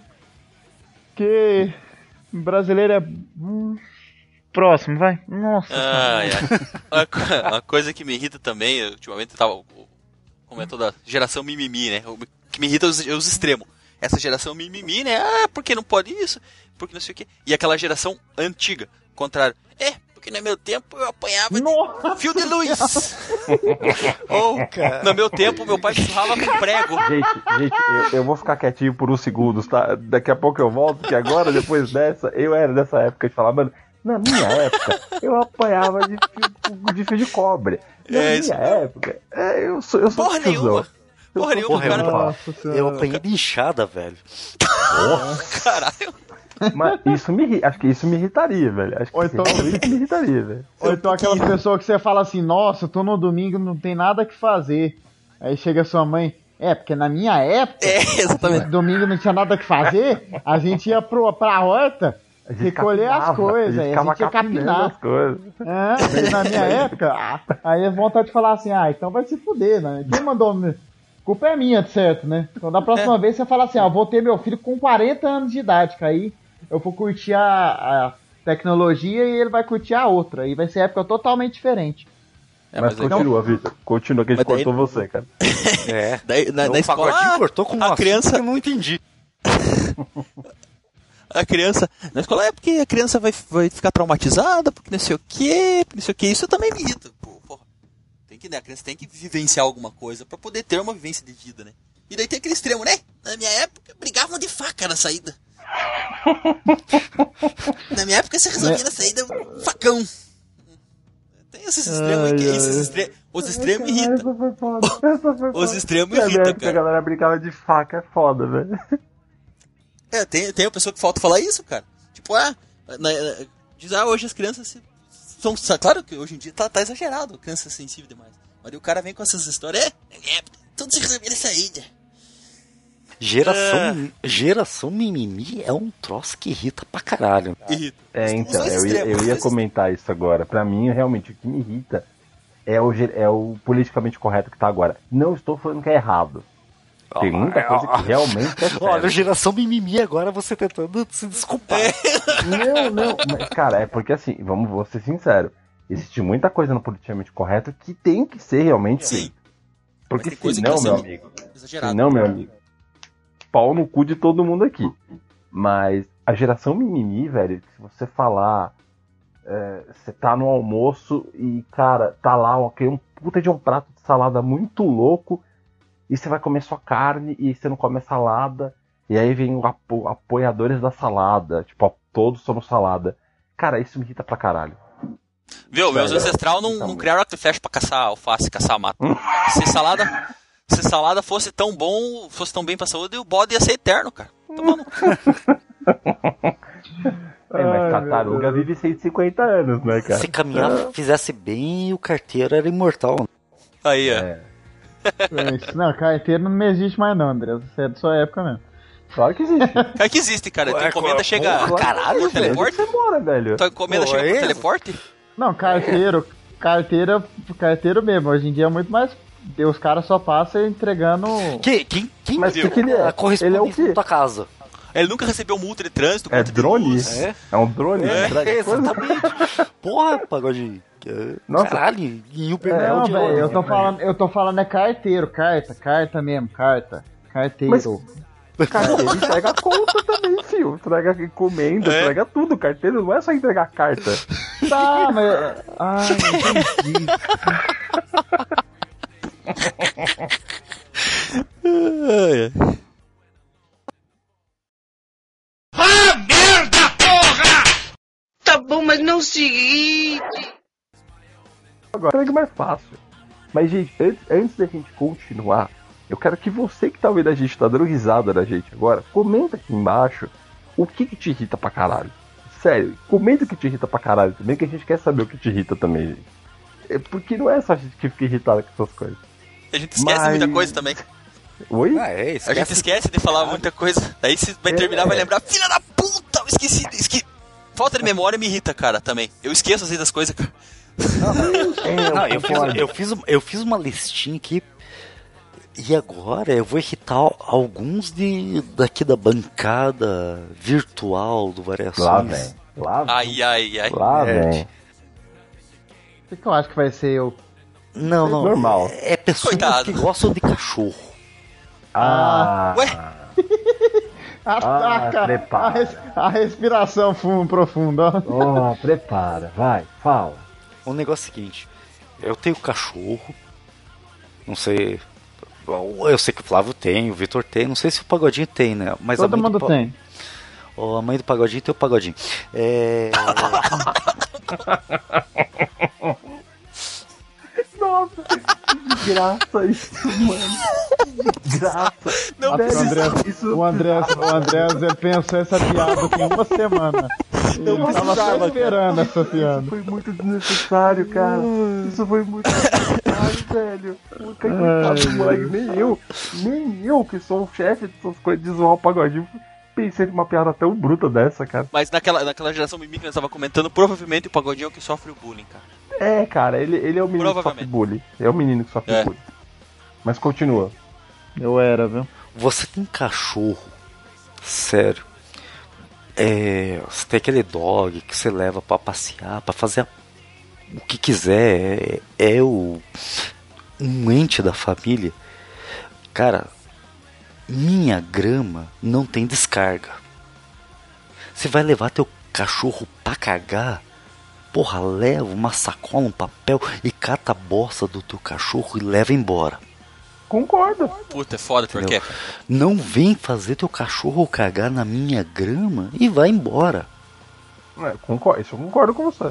porque brasileiro é... hum, próximo, vai. Nossa. Ah, é. uma, co- uma coisa que me irrita também, eu, ultimamente eu tava comentou da geração mimimi, né? O que me irrita é os, é os extremos. Essa geração mimimi, né? Ah, porque não pode isso? Porque não sei o quê. E aquela geração antiga, contrário. É, porque no meu tempo eu apanhava de Nossa. fio de luz. Ou, no meu tempo, meu pai surrava com prego. Gente, gente, eu, eu vou ficar quietinho por uns segundos, tá? Daqui a pouco eu volto, porque agora, depois dessa, eu era dessa época de falar, mano, na minha época, eu apanhava de fio de, fio de cobre. Na É, minha isso mesmo. época, é, eu sou, eu sou Porra tiozão. nenhuma. Eu Porra sou nenhuma, tiozão, cara. fala. Nossa senhora. Eu apanhei de inchada, velho. Caralho. Mas isso me irri- acho que isso me irritaria, velho. Acho que Ou então- realmente me irritaria, velho. Ou então aquelas pessoas que você fala assim, nossa, eu tô no domingo, não tem nada que fazer. Aí chega sua mãe, é, porque na minha época, É, exatamente. domingo não tinha nada que fazer, a gente ia pro, pra horta, A gente recolher as capinava, coisas, a aí gente a ficava gente ia capinando capinar. as coisas. É, porque na minha época, ah, aí é vontade de falar assim, ah, então vai se fuder, né? Quem mandou... me- Culpa é minha, certo, né? Então da próxima vez você fala assim, ó, vou ter meu filho com quarenta anos de idade, que aí eu vou curtir a, a tecnologia e ele vai curtir a outra, e vai ser época totalmente diferente. É, mas mas aí- continua, Vitor. Continua que a gente Mas daí- cortou você, cara. É. Daí, na, Então, na o escola, pagodinho ah, cortou com um a assunto criança, que eu não entendi. a criança, na escola é porque a criança vai, vai ficar traumatizada, porque não sei o que, não sei o que, isso também me irrita. Pô, porra. Tem que, né, a criança tem que vivenciar alguma coisa pra poder ter uma vivência de vida, né? E daí tem aquele extremo, né? Na minha época, brigavam de faca na saída. Na minha época, você resolvia na saída com um facão. Tem Esses extremos, ai, esses extre... os extremos irritam. Essa foi foda. Essa foi foda. Os extremos irritam, cara. A galera brincava de faca, é foda, velho. É, tem, tem uma pessoa que falta falar isso, cara. Tipo, ah, na, diz, ah, hoje as crianças são... Claro que hoje em dia tá, tá exagerado, criança sensível demais. Mas o cara vem com essas histórias, é, é tudo se resolver nessa ida. Geração, é... geração mimimi é um troço que irrita pra caralho. Irrita. É, então, eu ia, eu ia comentar isso agora. Pra mim, realmente, o que me irrita é o, é o politicamente correto que tá agora. Não estou falando que é errado. Tem muita coisa que realmente é sério. Olha, geração mimimi agora você tentando se desculpar. Não, não, mas cara, é porque assim, vamos vou ser sincero. Existe muita coisa no politicamente correto que tem que ser realmente sim. Porque senão, meu amigo, senão, meu amigo, pau no cu de todo mundo aqui. Mas a geração mimimi, velho, se você falar, é, você tá no almoço e, cara, tá lá okay, um puta de um prato de salada muito louco e você vai comer só carne e você não come a salada e aí vem os apo- apoiadores da salada, tipo, ó, todos somos salada. Cara, isso me irrita pra caralho. Viu, meus ancestrais não, não criaram arco e flecha pra caçar alface, caçar mato. Se salada, se salada fosse tão bom, fosse tão bem pra saúde, o bode ia ser eterno, cara. Tomando. É, mas tartaruga vive cento e cinquenta anos, né, cara? Se caminhar é. fizesse bem, o carteiro era imortal. Aí, ó. É. É. Não, carteiro não existe mais não, André. Você é da sua época mesmo. Claro que existe. Claro que existe, cara. Tua encomenda chega Pô, caralho, por teleporte? Você mora, velho. Tua encomenda Pô, chega é por teleporte? Não, carteiro, carteira, carteiro mesmo. Hoje em dia é muito mais... Os caras só passam entregando... Que, quem quem Mas viu? Que ele é? A correspondência ele é da tua casa. Ele nunca recebeu multa de trânsito. É drone? É? é um drone? É, é exatamente. Porra, pagodinho. Nossa. Caralho, e o Uber é, Não, velho, eu tô falando, eu tô falando é carteiro, carta, carta mesmo, carta. Carteiro. Mas, carteiro entrega conta também, filho. Entrega encomenda, é. entrega tudo. Carteiro não é só entregar carta. Tá, mas... Ai, entendi. Ah, merda, porra! Tá bom, mas não se irrite. Agora é mais fácil. Mas, gente, antes, antes da gente continuar, eu quero que você que tá ouvindo a gente, tá dando risada da gente agora, comenta aqui embaixo o que que te irrita pra caralho. Sério, comenta o que te irrita pra caralho também, que a gente quer saber o que te irrita também, gente. É porque não é só a gente que fica irritado com essas coisas. A gente esquece Mas... muita coisa também. Oi? Ah, é, a gente esquece de falar muita coisa. Daí se vai terminar, é. vai lembrar, filha da puta, eu esqueci, esqueci. Falta de memória me irrita, cara, também. Eu esqueço às vezes das coisas, cara. Não, não, eu, fiz, eu, fiz, eu fiz uma listinha aqui. E agora eu vou irritar alguns de, daqui da bancada virtual do Variações. Lá vem. Lá vem. Ai, ai, ai. Lá vem. O que eu acho que vai ser eu? Não, não. Normal. É pessoas Coitado. que gostam de cachorro. Ah. Ué? a, ah, a, prepara. A, res, a respiração fundo, profunda. Oh, prepara. Vai, fala. O negócio é o seguinte. Eu tenho cachorro. Não sei... Eu sei que o Flávio tem, o Vitor tem, não sei se o Pagodinho tem, né? Mas todo a mãe mundo do... tem. Oh, a mãe do Pagodinho tem o Pagodinho. É... Nossa, que graça isso, mano. Que graça. Não, Velho, o Andrés, isso... o Andrés, o Andrés ele pensou essa piada tem uma semana. Ele não tava só esperando essa piada. Isso foi muito desnecessário, cara. Isso foi muito desnecessário, velho. Puta que pariu, nem eu, nem eu que sou o chefe dessas coisas de zoar o Pagodinho, pensei numa piada tão bruta dessa, cara. Mas naquela, naquela geração mimimi que nós tava comentando, provavelmente o Pagodinho é o que sofre o bullying, cara. É, cara, ele, ele é o menino que sofre bullying. É o menino que sofre é. bullying. Mas continua. Eu era, viu? Você tem cachorro, sério. É, você tem aquele dog que você leva pra passear, pra fazer a, o que quiser. É, é o um ente da família. Cara, minha grama não tem descarga. Você vai levar teu cachorro pra cagar? Porra, leva uma sacola, um papel e cata a bosta do teu cachorro e leva embora. Concordo. Puta, é foda, por quê? Não vem fazer teu cachorro cagar na minha grama e vai embora. É, concordo, isso eu concordo com você.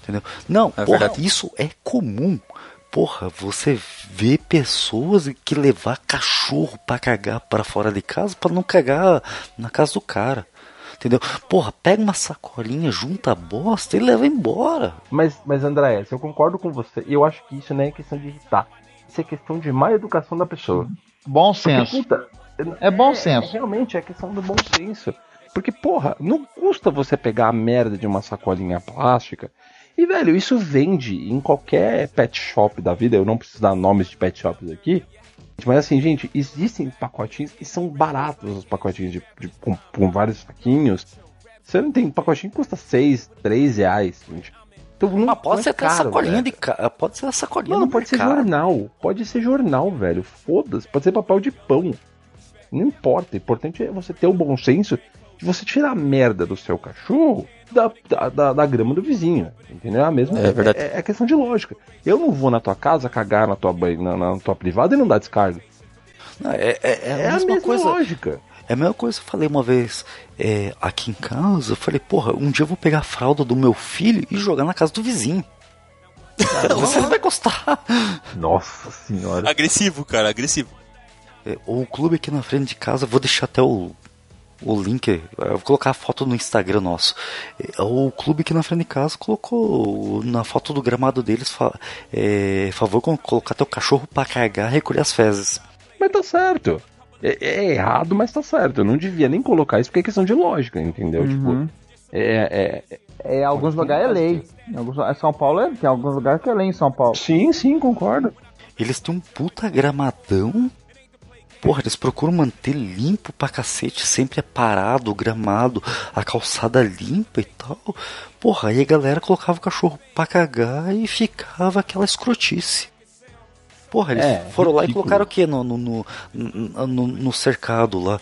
Entendeu? Não, É porra, verdade. isso é comum. Porra, você vê pessoas que levar cachorro pra cagar pra fora de casa pra não cagar na casa do cara. Entendeu? Porra, pega uma sacolinha, junta a bosta e leva embora. Mas, mas André, eu concordo com você. E eu acho que isso não é questão de irritar. Isso é questão de má educação da pessoa. Bom Porque, senso. puta, É bom é, senso. é, realmente é questão do bom senso. Porque, porra, não custa você pegar a merda de uma sacolinha plástica. E, velho, isso vende em qualquer pet shop da vida. Eu não preciso dar nomes de pet shops aqui. Mas assim, gente, existem pacotinhos e são baratos os pacotinhos de, de, com, com vários saquinhos. Você não tem pacotinho que custa seis, três reais, gente. Então, não, Mas pode não ser é até a caro, sacolinha velho. de ca... Pode ser a sacolinha Mano, do pode ser mercado. jornal. Pode ser jornal, velho. Foda-se. Pode ser papel de pão. Não importa. O importante é você ter o bom senso de você tirar a merda do seu cachorro da, da, da, da grama do vizinho. Entendeu? É a mesma É verdade. É, é questão de lógica. Eu não vou na tua casa cagar na tua, banho, na, na tua privada e não dar descarga. Não, é, é, é, É a mesma, a mesma coisa. lógica. É a mesma coisa que eu falei uma vez é, aqui em casa. Eu falei, porra, um dia eu vou pegar a fralda do meu filho e jogar na casa do vizinho. Cara, você não vai gostar. Nossa senhora. Agressivo, cara, agressivo. É, o clube aqui na frente de casa, vou deixar até o, o link, eu vou colocar a foto no Instagram nosso. É, o clube aqui na frente de casa colocou na foto do gramado deles, fa, é, favor colocar teu cachorro pra cagar e recolher as fezes. Mas tá certo. É, é errado, mas tá certo. Eu não devia nem colocar isso porque é questão de lógica, entendeu? Uhum. Tipo, é, é, É, em alguns lugares é lei. Em alguns, São Paulo é, tem alguns lugares que é lei em São Paulo. Sim, sim, concordo. Eles têm um puta gramadão. Porra, eles procuram manter limpo pra cacete, sempre é parado, o gramado, a calçada limpa e tal. Porra, aí a galera colocava o cachorro pra cagar e ficava aquela escrotice. Porra, eles É, foram lá e ridículo. colocaram o quê no, no, no, no, no cercado lá?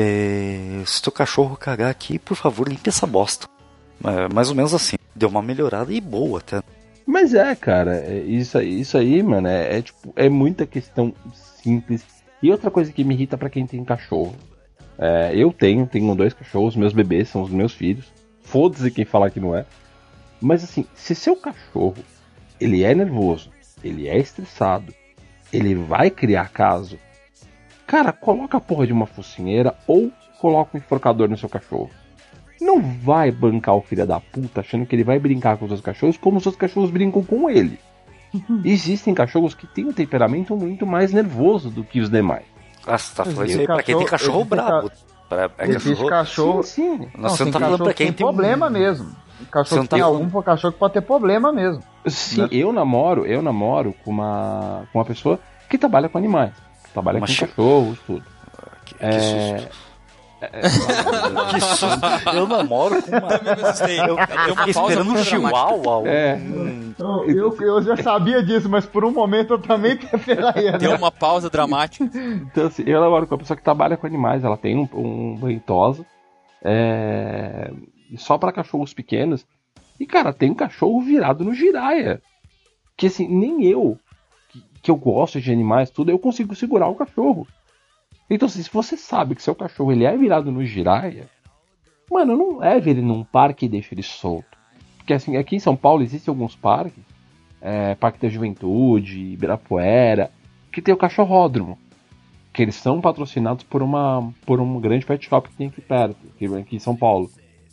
É, se teu cachorro cagar aqui, por favor, limpe essa bosta. É, mais ou menos assim. Deu uma melhorada e boa até. Mas é, cara, é, isso, aí- isso aí, mano, é, é, tipo, é muita questão simples. E outra coisa que me irrita pra quem tem cachorro. É, eu tenho, tenho dois cachorros, meus bebês são os meus filhos. Foda-se quem falar que não é. Mas assim, se seu cachorro, ele é nervoso, ele é estressado, ele vai criar caso, cara, coloca a porra de uma focinheira ou coloca um enforcador no seu cachorro. Não vai bancar o filho da puta achando que ele vai brincar com os seus cachorros como os seus cachorros brincam com ele. Existem cachorros que têm um temperamento muito mais nervoso do que os demais. Ah, você tá falando Esse isso aí pra quem tem cachorro- cachorro esse bravo. Pra, é Existe cachorro... cachorro. Sim, sim. Não, você tem não tá falando cachorro pra que quem tem tem um- problema mesmo. Você Cachorro não que tem tá algum cachorro que pode ter problema mesmo. Sim, eu namoro, eu namoro com uma, com uma pessoa que trabalha com animais. Que trabalha Uma com chi- cachorros, tudo. Que, É, que susto. Que susto. Eu namoro com uma... Eu me assustei. Eu, Deu uma eu fiquei pausa esperando um muito dramática. chihuahua. É. um- Eu, eu já sabia disso, mas por um momento eu também pelaria. Deu uma pausa dramática. Então, assim, eu namoro com uma pessoa que trabalha com animais. Ela tem um, um banho-tosa. É, só para cachorros pequenos. E, cara, tem um cachorro virado no giraia. Que, assim, nem eu, que, que eu gosto de animais, tudo, eu consigo segurar o cachorro. Então, assim, se você sabe que seu cachorro ele é virado no giraia, mano, não leve ele num parque e deixe ele solto. Porque, assim, aqui em São Paulo existem alguns parques, é, Parque da Juventude, Ibirapuera, que tem o cachorródromo. Que eles são patrocinados por uma por um grande pet shop que tem aqui perto, aqui em São Paulo.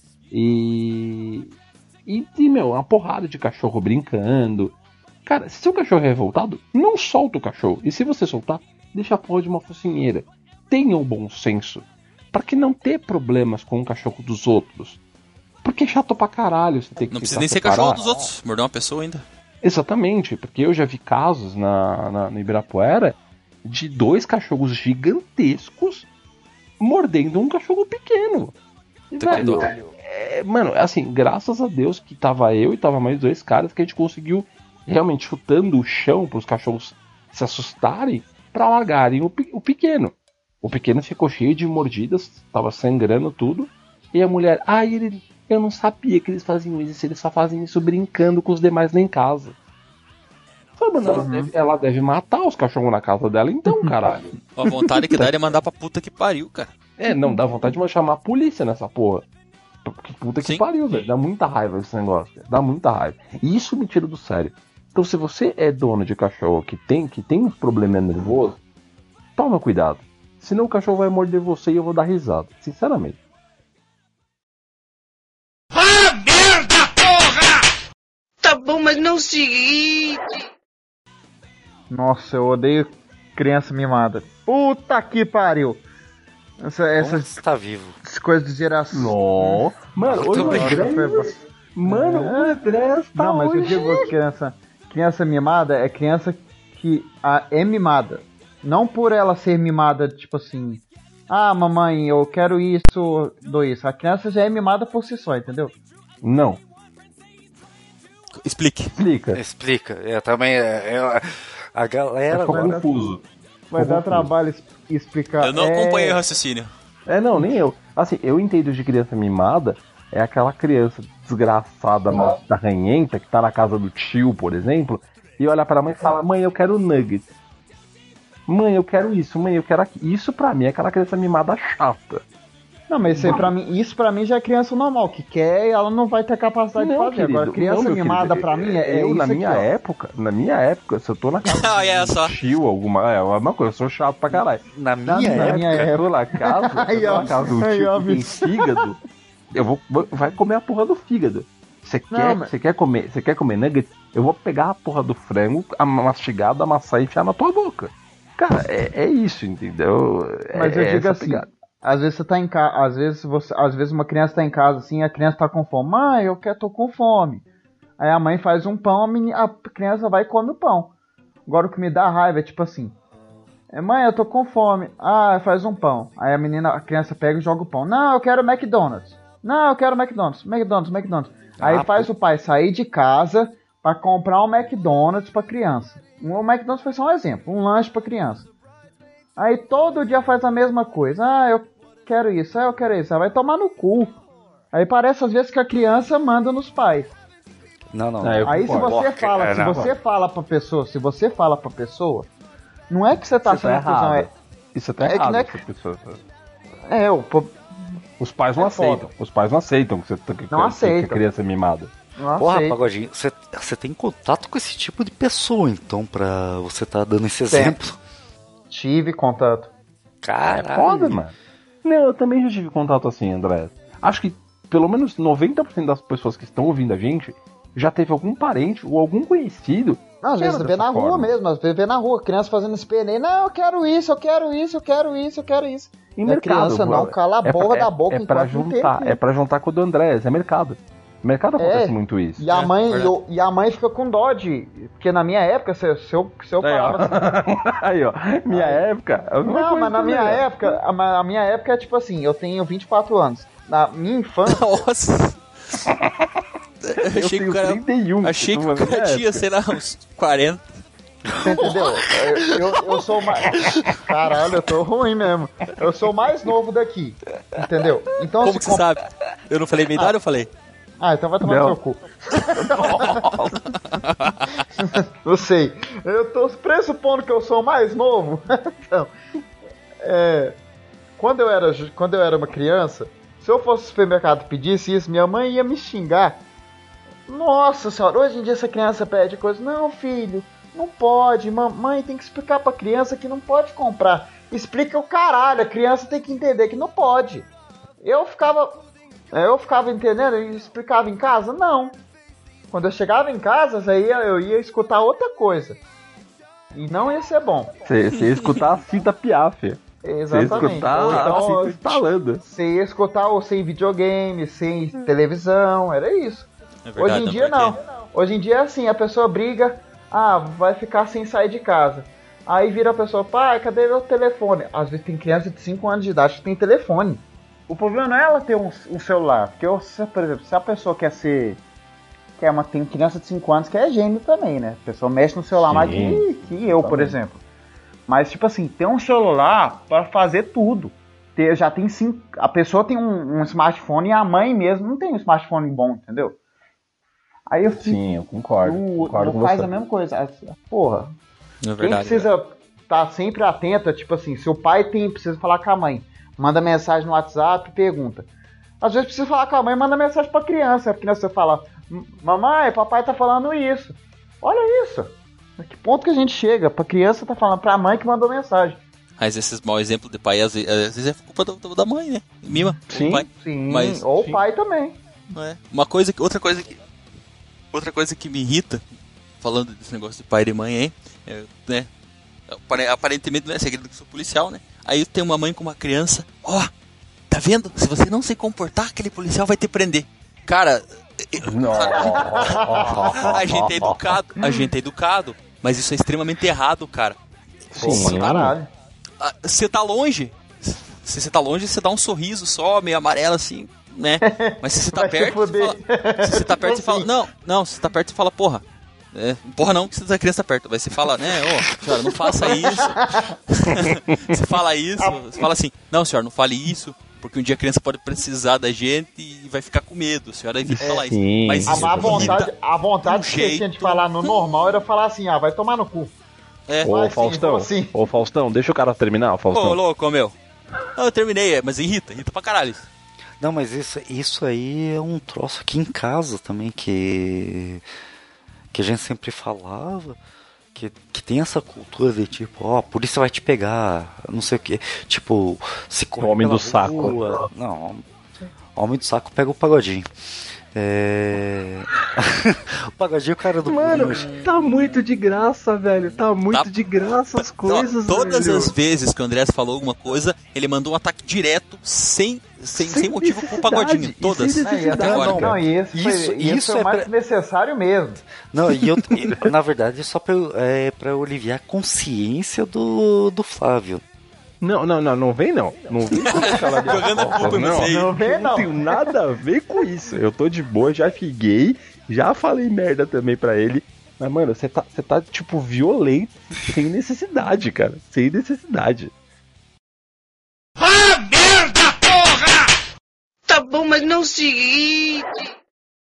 E, e, e, meu, uma porrada de cachorro brincando. Cara, se seu cachorro é revoltado, não solta o cachorro. E se você soltar, deixa a porra de uma focinheira. Tenha o bom senso. Pra que não ter problemas com o cachorro dos outros. Porque é chato pra caralho você ter que Não ficar precisa nem ser separado. cachorro dos outros. Morder uma pessoa ainda. Exatamente, porque eu já vi casos na, na, no Ibirapuera de dois cachorros gigantescos mordendo um cachorro pequeno. E, Tá velho, com dó. é, mano, assim, graças a Deus que tava eu e tava mais dois caras que a gente conseguiu realmente chutando o chão pros cachorros se assustarem pra largarem o, pe- o pequeno. O pequeno ficou cheio de mordidas, tava sangrando tudo. E a mulher, ai, ele, eu não sabia que eles faziam isso, eles só fazem isso brincando com os demais lá em casa. Falei, mano, ela, deve, ela deve matar os cachorros na casa dela então, caralho. A vontade que dá é mandar pra puta que pariu, cara. É, não, dá vontade de chamar a polícia nessa porra. Que puta que Sim. pariu, velho. Dá muita raiva esse negócio, velho. Dá muita raiva. E isso me tira do sério. Então, se você é dono de cachorro que tem, que tem uns problemas nervosos, toma cuidado. Senão o cachorro vai morder você e eu vou dar risada. Sinceramente. Ah, merda, porra! Tá bom, mas não se irrite. Nossa, eu odeio criança mimada. Puta que pariu. Essa, essas Você tá vivo. coisas de geração. Não. Mano, hoje o bem. André... Mano, o André tá Não, mas eu hoje... digo criança. Criança mimada é criança que a, é mimada. Não por ela ser mimada, tipo assim. Ah, mamãe, eu quero isso, dou isso. A criança já é mimada por si só, entendeu? Não. Explique. Explica. Explica. É, também é, é- a galera. Ficou agora- confuso. Vai Ficou dar confuso. trabalho es- explicar. Eu não é... acompanhei o raciocínio. É, não, nem eu. Assim, eu entendo de criança mimada, é aquela criança desgraçada, maldita, ranhenta, que tá na casa do tio, por exemplo, e olha pra mãe e fala, mãe, eu quero nuggets. Mãe, eu quero isso, mãe, eu quero aquilo. Isso pra mim é aquela criança mimada chata. Não, mas isso, aí, pra mim, isso pra mim já é criança normal, que quer e ela não vai ter capacidade Não, de fazer. querido, Agora, criança não, meu mimada querido, pra mim é, é eu, isso na aqui, minha ó. época, na minha época, se eu tô na casa Olha do só. tio, alguma, é uma coisa, eu sou chato pra caralho. Na Na minha minha, época. minha época, eu tô na casa, Aí, eu tô ó. na casa do Aí, tio ó, que tem bicho. fígado, eu vou, vou- vai comer a porra do fígado. Você Não, quer, mas- você quer comer, você quer comer nuggets? Eu vou pegar a porra do frango, a- mastigado, amassar e enfiar na tua boca. Cara, é, é isso, entendeu? Mas é, eu digo essa assim, pegada. às vezes você tá em casa, às vezes você, às vezes uma criança tá em casa assim, a criança tá com fome. Mãe, eu quero, tô com fome. Aí a mãe faz um pão, a, menina, a criança vai e come o pão. Agora o que me dá raiva é tipo assim, é, mãe, eu tô com fome. Ah, faz um pão. Aí a menina, a criança pega e joga o pão. Não, eu quero McDonald's. Não, eu quero McDonald's. McDonald's, McDonald's. Aí Ah, faz pô. o pai sair de casa pra comprar um McDonald's pra criança. O McDonald's foi só um exemplo, um lanche pra criança. Aí todo dia faz a mesma coisa. Ah, eu quero isso, ah, eu quero isso. Aí vai tomar no cu. Aí parece às vezes que a criança manda nos pais. Não, não. É, eu Aí se concordo. você Porca, fala, é, se não. você fala pra pessoa, se você fala pra pessoa, não é que você tá Isso sendo tá cuzão, errado. é, Isso tá é que errado. não é que- essa pessoa. é, o po- Os pais não É aceitam. Os pais não aceitam que você tá- que, Não que, aceitam. que a criança é mimada. não Porra, aceito. Pagodinho, você você tem contato com esse tipo de pessoa, então, pra você tá dando esse Tem. exemplo? Tive contato. Caralho. É foda, mano. Não, eu também já tive contato assim, André. Acho que pelo menos noventa por cento das pessoas que estão ouvindo a gente já teve algum parente ou algum conhecido. Não, às que era vezes vê dessa na rua forma. mesmo, às vezes vê na rua, criança fazendo espelho. Não, eu quero isso, eu quero isso, eu quero isso, eu quero isso. Em E a mercado, criança pô, não cala a é porra pra- da boca é, é pra enquanto não juntar, tem. é pra juntar com o do André, é mercado. No mercado acontece É, muito isso. E a, É, mãe, verdade. e, o- e a mãe fica com dó de. Porque na minha época, se, se eu, se eu Aí, ó. falava assim. Aí, ó. Minha época. é a mesma Não, coisa mas na também, minha ó. época, a, ma- a minha época é tipo assim, eu tenho vinte e quatro anos. Na minha infância, Nossa. Eu achei que tenho o cara. trinta e um. Achei que tu o vai ver cara a tinha, época. sei lá, uns quarenta. você entendeu? Eu, eu, eu sou mais. Caralho, eu tô ruim mesmo. Eu sou o mais novo daqui. Entendeu? Então Como se que você com- sabe? Eu não falei minha idade, eu falei. Ah, então vai tomar no Não. seu cu. Eu sei. Eu tô pressupondo que eu sou mais novo. Então, é, quando, eu era, ju- quando eu era uma criança, se eu fosse no supermercado e pedisse isso, minha mãe ia me xingar. Nossa senhora, hoje em dia essa criança pede coisa. Não, filho, não pode. Mamãe tem que explicar pra criança que não pode comprar. Explica o caralho, a criança tem que entender que não pode. Eu ficava... Eu ficava entendendo e explicava em casa? Não. Quando eu chegava em casa, aí eu ia escutar outra coisa. E não ia ser bom. Você você ia escutar a fita piaf. Você ia Exatamente. escutar Ou a então, fita instalando. você ia escutar ou sem videogame, sem televisão, era isso. É verdade, Hoje em dia porque- não. Hoje em dia é assim, a pessoa briga, ah, vai ficar sem sair de casa. Aí vira a pessoa, pai, cadê meu telefone? Às vezes tem criança de cinco anos de idade que tem telefone. O problema não é ela ter um, um celular, porque, eu, se, por exemplo, se a pessoa quer ser... Quer uma, tem criança de cinco anos que é gênio também, né? A pessoa mexe no celular Sim, mais que, que eu, por também. exemplo. Mas, tipo assim, ter um celular para fazer tudo. Ter, já tem cinco... A pessoa tem um, um smartphone e a mãe mesmo não tem um smartphone bom, entendeu? Aí eu fico... Sim, eu concordo. Não, concordo não com faz você. a mesma coisa. Ah, porra, É quem verdade. precisa estar sempre atento, é tipo assim, se o pai tem, precisa falar com a mãe, manda mensagem no WhatsApp e pergunta. Às vezes precisa falar com a mãe, manda mensagem pra criança. Porque você fala, mamãe, papai tá falando isso. Olha isso. A que ponto que a gente chega? Pra criança tá falando pra mãe que mandou mensagem. Mas esses maus exemplos de pai, às vezes, às vezes é culpa do, da mãe, né? Mima, sim, pai. Sim, Mas, ou sim. o pai também. É. Uma coisa que, outra coisa que outra coisa que me irrita, falando desse negócio de pai e mãe, hein? É, né? Aparentemente não é segredo que eu sou policial, né? Aí tem uma mãe com uma criança, ó, oh, tá vendo? Se você não se comportar, aquele policial vai te prender. Cara, a gente é educado, a gente é educado, mas isso é extremamente errado, cara. Sim, caralho. Você tá longe, se você tá longe, você dá um sorriso só, meio amarelo assim, né? Mas se você tá vai perto, você fala, se você tá perto, você fala, não, não, se você tá perto, você fala, porra. É, porra não, que a criança tá perto. Mas você fala, né, ô, oh, senhora, não faça isso. Você fala isso, você fala assim, não, senhora, não fale isso, porque um dia a criança pode precisar da gente e vai ficar com medo. A senhora evita é, falar isso. Mas a, isso a vontade, a vontade um que você tinha de falar no normal era falar assim, ah, vai tomar no cu. É. Ô, assim, Faustão, assim. Ô, Faustão, deixa o cara terminar, Faustão. Ô, louco, meu. Não, eu terminei, mas irrita, irrita pra caralho isso. Não, mas isso, isso aí é um troço aqui em casa também, que... que a gente sempre falava, que, que tem essa cultura de tipo, ó, oh, a polícia vai te pegar, não sei o que, tipo, se corre o homem do rua, saco. Não, o homem do saco pega o pagodinho. É... o pagodinho é o cara do Mano, polícia. Tá muito de graça, velho, tá muito tá... de graça as coisas, Não, Todas velho. as vezes que o Andrés falou alguma coisa, ele mandou um ataque direto, sem, sem, sem, sem motivo pro pagodinho, todas. Não, até agora, não, não, isso, isso, foi, isso, isso é, é mais pra... necessário mesmo. Não, e eu, na verdade, é só pra, é, pra aliviar a consciência do, do Flávio. Não, não, não, não vem não. Não vem com aquela de Jogando a culpa, não, não, não vem não. Não tenho nada a ver com isso. Eu tô de boa, já figuei, já falei merda também pra ele. Mas, mano, você tá, você tá, tipo, violento, sem necessidade, cara. Sem necessidade. Ah, merda, porra! Tá bom, mas não se irrite.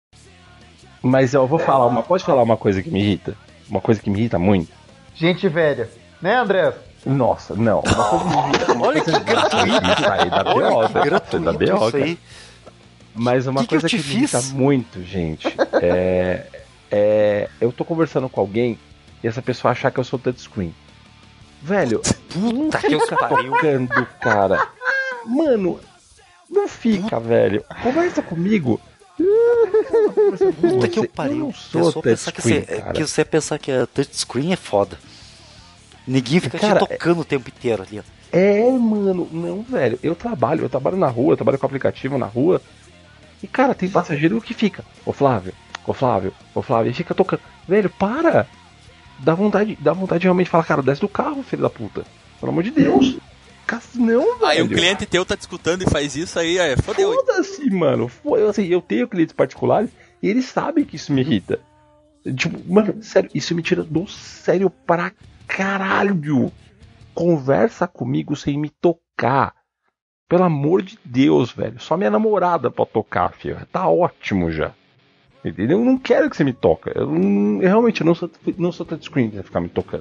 Mas eu vou falar uma... Pode falar uma coisa que me irrita? Uma coisa que me irrita muito? Gente velha. Né, André? Nossa, não. Uma coisa que me irrita... Olha que gratuito. Isso aí da B O, da B O. Mas uma que coisa que, que me irrita muito, gente, é... É, eu tô conversando com alguém e essa pessoa achar que eu sou touchscreen. Velho, puta que eu tocando, cara. Mano, não fica, velho. Conversa comigo. Puta que eu pariu. Eu não sou touchscreen, que, que você pensar que a touchscreen é foda. Ninguém fica cara, te tocando é... o tempo inteiro ali. É, mano, não, velho. Eu trabalho, eu trabalho na rua, eu trabalho com aplicativo na rua. E, cara, tem passageiro que fica. Ô, Flávio. Ô Flávio, ô Flávio, e fica tocando. Velho, para! Dá vontade, dá vontade de realmente falar, cara, desce do carro, filho da puta. Pelo amor de Deus. Não, velho. Aí um cliente teu tá te escutando e faz isso, aí é fodeu. Foda-se, mano. Eu, assim, eu tenho clientes particulares e eles sabem que isso me irrita. Tipo, mano, sério, isso me tira do sério pra caralho. Conversa comigo sem me tocar. Pelo amor de Deus, velho. Só minha namorada pode tocar, filho. Tá ótimo já. Entendeu? Eu não quero que você me toque. Eu, não, eu realmente não sou, não sou touchscreen pra ficar me tocando.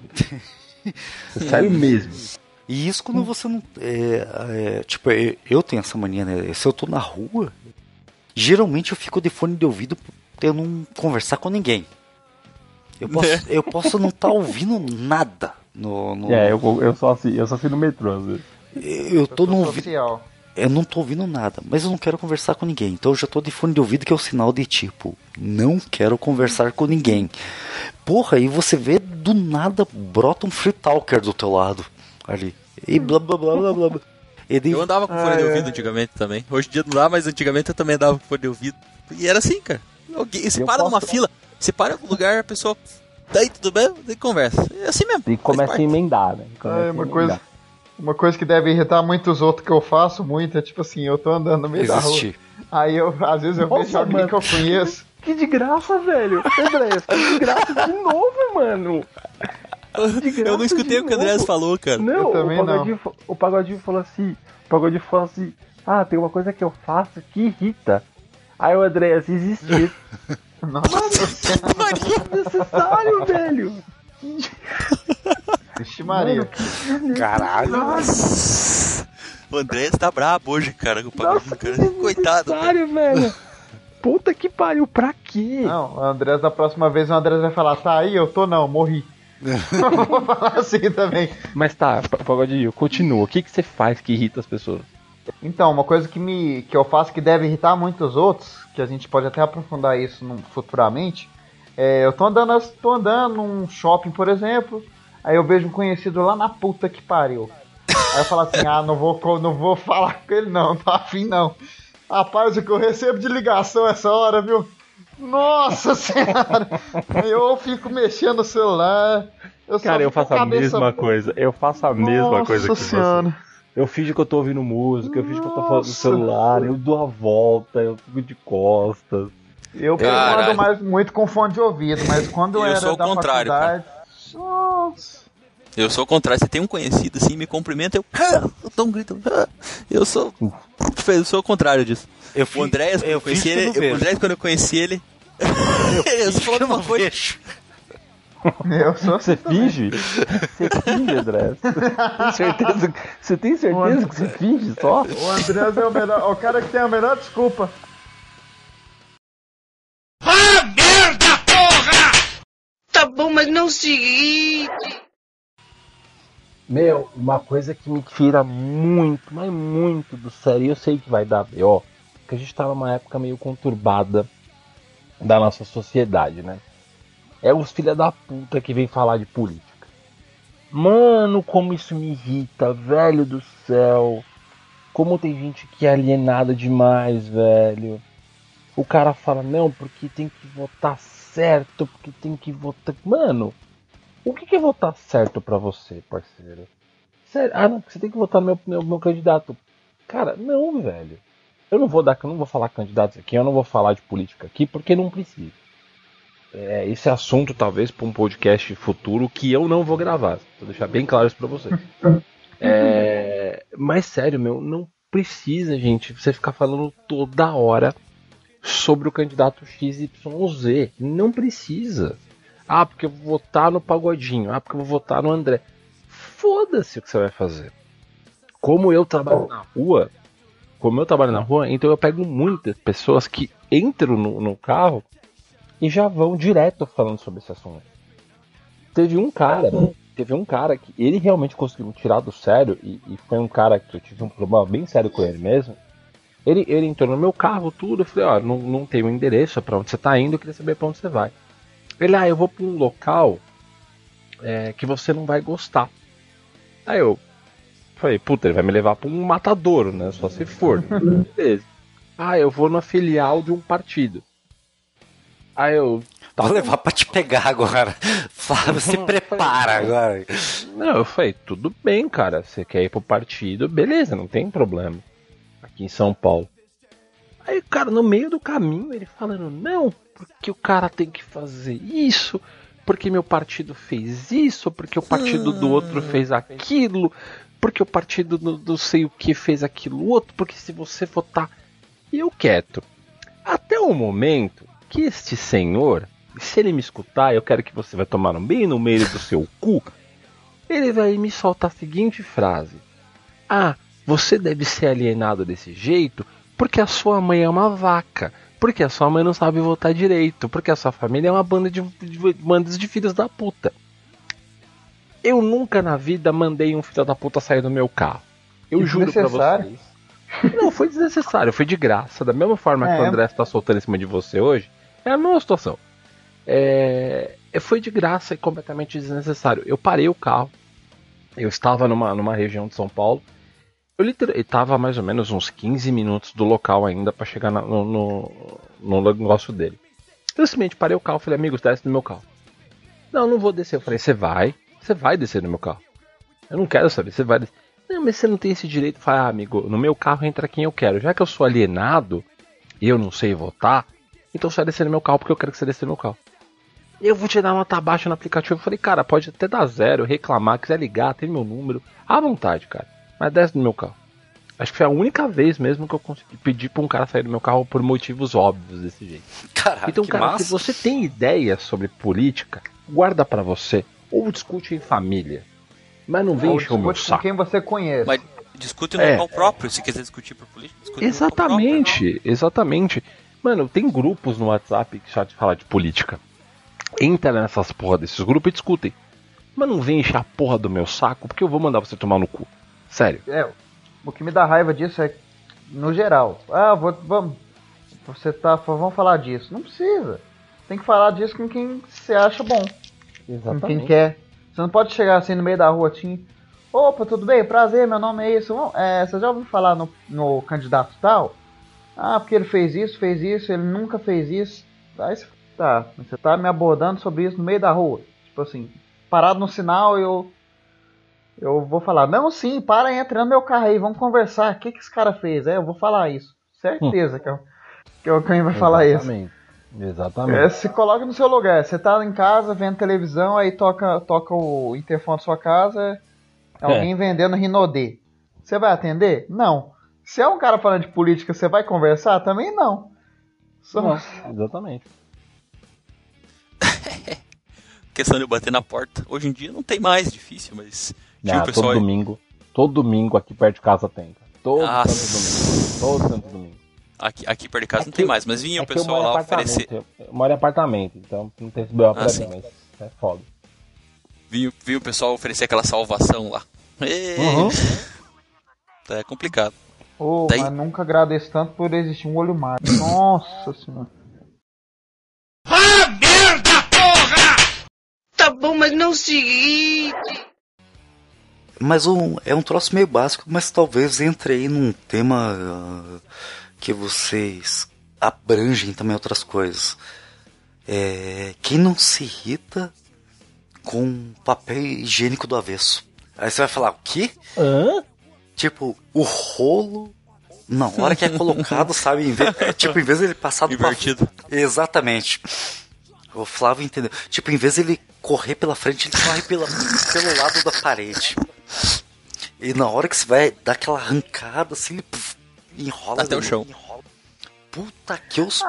Sério mesmo. E isso quando você não... É, é, tipo, eu tenho essa mania, né? Se eu tô na rua, geralmente eu fico de fone de ouvido pra eu não conversar com ninguém. Eu posso, eu posso não estar tá ouvindo nada. No, no... É, eu, eu só assim, eu só fui no metrô, às vezes. Eu, eu tô no ouvido... Eu não tô ouvindo nada, mas eu não quero conversar com ninguém. Então eu já tô de fone de ouvido, que é o sinal de tipo, não quero conversar com ninguém. Porra, aí você vê do nada brota um free talker do teu lado ali. E blá blá blá blá blá. Daí... Eu andava com fone ah, de ouvido é. antigamente também. Hoje em dia não dá, mas antigamente eu também andava com fone de ouvido. E era assim, cara. Você para posso... numa fila, você para em algum lugar, a pessoa. Daí tudo bem? Daí conversa. É assim mesmo. E começa a emendar, né? Começa é uma coisa. Uma coisa que deve irritar muitos outros que eu faço muito é tipo assim, eu tô andando no meio Existe. da rua. Aí eu, às vezes eu Nossa, vejo alguém mano. que eu conheço. Que de graça, velho. Andrés, que de graça de novo, mano. Eu não escutei o que o Andrés falou, cara. Não, eu também o Pagodinho, não. O Pagodinho falou assim, o Pagodinho falou assim, ah, tem uma coisa que eu faço que irrita. Aí o Andrés existe. Nossa, é necessário, velho. Vixe Maria. Caralho. Nossa. O André está brabo hoje, cara, com o Pagodinho, cara. Coitado, cara. velho. Puta que pariu, pra quê? Não, o Andrés, da próxima vez, o Andrés vai falar, tá aí, eu tô não, morri. Eu vou falar assim também. Mas tá, Pagodinho, continua. O que, que você faz que irrita as pessoas? Então, uma coisa que, me, que eu faço que deve irritar muitos outros, que a gente pode até aprofundar isso no, futuramente, é, eu tô andando, tô andando num shopping, por exemplo, aí eu vejo um conhecido lá na puta que pariu. Aí eu falo assim, ah, não vou, não vou falar com ele não, não tô afim não. Rapaz, o que eu recebo de ligação essa hora, viu? Nossa senhora! Eu fico mexendo no celular. Eu Cara, eu faço a mesma coisa. Eu faço a mesma Nossa coisa que senhora. você. Eu finjo que eu tô ouvindo música, eu finjo que eu tô falando no celular, eu dou a volta, eu fico de costas. Eu ando mais muito com fone de ouvido, mas quando eu, eu era sou o da contrário, faculdade... Cara. Nossa. Eu sou o contrário, você tem um conhecido assim, me cumprimenta, eu, eu dou um grito. Eu sou, eu sou o contrário disso. Eu fui, o Andrés, eu conheci ele, eu, o Andrés, quando eu conheci ele, eu, eu só falando uma coisa. Eu sou Você finge? Você finge, André? Tem certeza, você tem certeza que você finge só? O Andrés é o melhor, o cara que tem a melhor desculpa. Ah, merda, porra! Tá bom, mas não se irrite. Meu, uma coisa que me tira muito, mas muito do sério, e eu sei que vai dar B O, que a gente tá numa época meio conturbada da nossa sociedade, né? É os filha da puta que vem falar de política. Mano, como isso me irrita, velho do céu. Como tem gente que é alienada demais, velho. O cara fala, não, porque tem que votar certo, porque tem que votar... Mano, o que é votar certo pra você, parceiro? Sério? Ah, não, você tem que votar no meu, meu, meu candidato. Cara, não, velho. Eu não vou dar, eu não vou falar candidatos aqui, eu não vou falar de política aqui, porque não precisa. É, esse assunto talvez para um podcast futuro que eu não vou gravar. Vou deixar bem claro isso para vocês. É, mas sério, meu, não precisa, gente, você ficar falando toda hora sobre o candidato X Y Z. Não precisa. Ah, porque eu vou votar no Pagodinho. Ah, porque eu vou votar no André. Foda-se o que você vai fazer. Como eu trabalho na rua, como eu trabalho na rua, então eu pego muitas pessoas que entram no, no carro e já vão direto falando sobre esse assunto. Teve um cara, teve um cara que ele realmente conseguiu me tirar do sério, e, e foi um cara que eu tive um problema bem sério com ele mesmo. Ele, ele entrou no meu carro, tudo, eu falei, ó, não, não tem o um endereço pra onde você tá indo, eu queria saber pra onde você vai. Ele, ah, eu vou pra um local é, que você não vai gostar. Aí eu falei, puta, ele vai me levar pra um matadouro, né, só se for. Beleza. Ah, eu vou na filial de um partido. Aí eu... Tá Vou levar pra te pegar agora. Flávio, se prepara agora. Não, eu falei, tudo bem, cara. Você quer ir pro partido, beleza, não tem problema. Aqui em São Paulo. Aí, cara, no meio do caminho, ele falando, não, porque o cara tem que fazer isso, porque meu partido fez isso, porque o partido do outro fez aquilo, porque o partido do, do sei o que fez aquilo outro, porque se você votar... E eu quieto. Até o momento que este senhor, se ele me escutar, eu quero que você vai tomar bem no meio do seu cu, ele vai me soltar a seguinte frase: ah, você deve ser alienado desse jeito porque a sua mãe é uma vaca, porque a sua mãe não sabe votar direito, porque a sua família é uma banda de, de, bandas de filhos da puta. Eu nunca na vida mandei um filho da puta sair do meu carro. Eu juro pra vocês. Não, foi desnecessário, foi de graça. Da mesma forma é. que o André está soltando em cima de você hoje, é a mesma situação. É... Foi de graça e completamente desnecessário. Eu parei o carro, eu estava numa, numa região de São Paulo, eu literalmente estava mais ou menos uns quinze minutos do local ainda para chegar na, no, no, no negócio dele. Eu simplesmente parei o carro e falei, amigos, desce do meu carro. Não, não vou descer. Eu falei, você vai, você vai descer do meu carro. Eu não quero saber, você vai descer. Não, mas você não tem esse direito. Fala, ah, amigo, no meu carro entra quem eu quero. Já que eu sou alienado e eu não sei votar, então você vai descer no meu carro porque eu quero que você desça no meu carro. Eu vou te dar uma nota baixa no aplicativo. Eu falei, cara, pode até dar zero, reclamar, quiser ligar, tem meu número. À vontade, cara. Mas desce do meu carro. Acho que foi a única vez mesmo que eu consegui pedir pra um cara sair do meu carro por motivos óbvios desse jeito. Caraca, então, que cara, massa. se você tem ideia sobre política, guarda pra você. Ou discute em família. Mas não vem encher o meu saco. Com quem você conhece. Mas Discute no É. local próprio, se quiser discutir por política, discute Exatamente, no local próprio. exatamente. Mano, tem grupos no WhatsApp que já te falar de política. Entra nessas porra desses grupos e discutem. Mas não vem encher a porra do meu saco, porque eu vou mandar você tomar no cu. Sério. É, o que me dá raiva disso é, no geral, ah, vou, vamos, você tá, vamos falar disso. Não precisa. Tem que falar disso com quem você acha bom. Exatamente. Com quem quer. Você não pode chegar assim no meio da rua assim, opa, tudo bem? Prazer, meu nome é isso. É, você já ouviu falar no, no candidato tal? Ah, porque ele fez isso, fez isso, ele nunca fez isso. Aí você tá, você tá me abordando sobre isso no meio da rua. Tipo assim, parado no sinal, eu eu vou falar, não, sim, para, entra no meu carro aí, vamos conversar. O que que esse cara fez? É, eu vou falar isso. Certeza hum. que, eu, que alguém vai falar Exatamente. isso. Exatamente. É, se coloca no seu lugar. Você tá em casa vendo televisão, aí toca, toca o interfone da sua casa, alguém é. vendendo Rinodê. Você vai atender? Não. Se é um cara falando de política, você vai conversar? Também não. Só... não exatamente. Questão de eu bater na porta. Hoje em dia não tem mais, difícil, mas... Não, pessoal todo aí... domingo. Todo domingo aqui perto de casa tem. Todo Nossa. santo domingo. Todo santo domingo. Aqui, aqui perto de casa é não tem mais, mas vinha é o pessoal lá oferecer... Eu, eu moro em apartamento, então não tem esse B O pra ah, mim, mas é foda. Vinha, vinha o pessoal oferecer aquela salvação lá. E... Uhum. É complicado. Oh, Daí... mas nunca agradeço tanto por existir um olho mar. Nossa senhora. Ah, merda, porra! Tá bom, mas não se irrite. Mas um, é um troço meio básico, mas talvez entre aí num tema uh, que vocês abrangem também outras coisas. É, quem não se irrita com papel higiênico do avesso? Aí você vai falar, o quê? Hã? Tipo, o rolo, na hora que é colocado, sabe? Em vez, é, tipo, em vez de ele passar do invertido. Pa... Exatamente. O Flávio entendeu. Tipo, em vez de ele correr pela frente, ele corre pela, pelo lado da parede. E na hora que você vai dar aquela arrancada, assim, ele puf, enrola até o chão. Enrola. Puta que eu...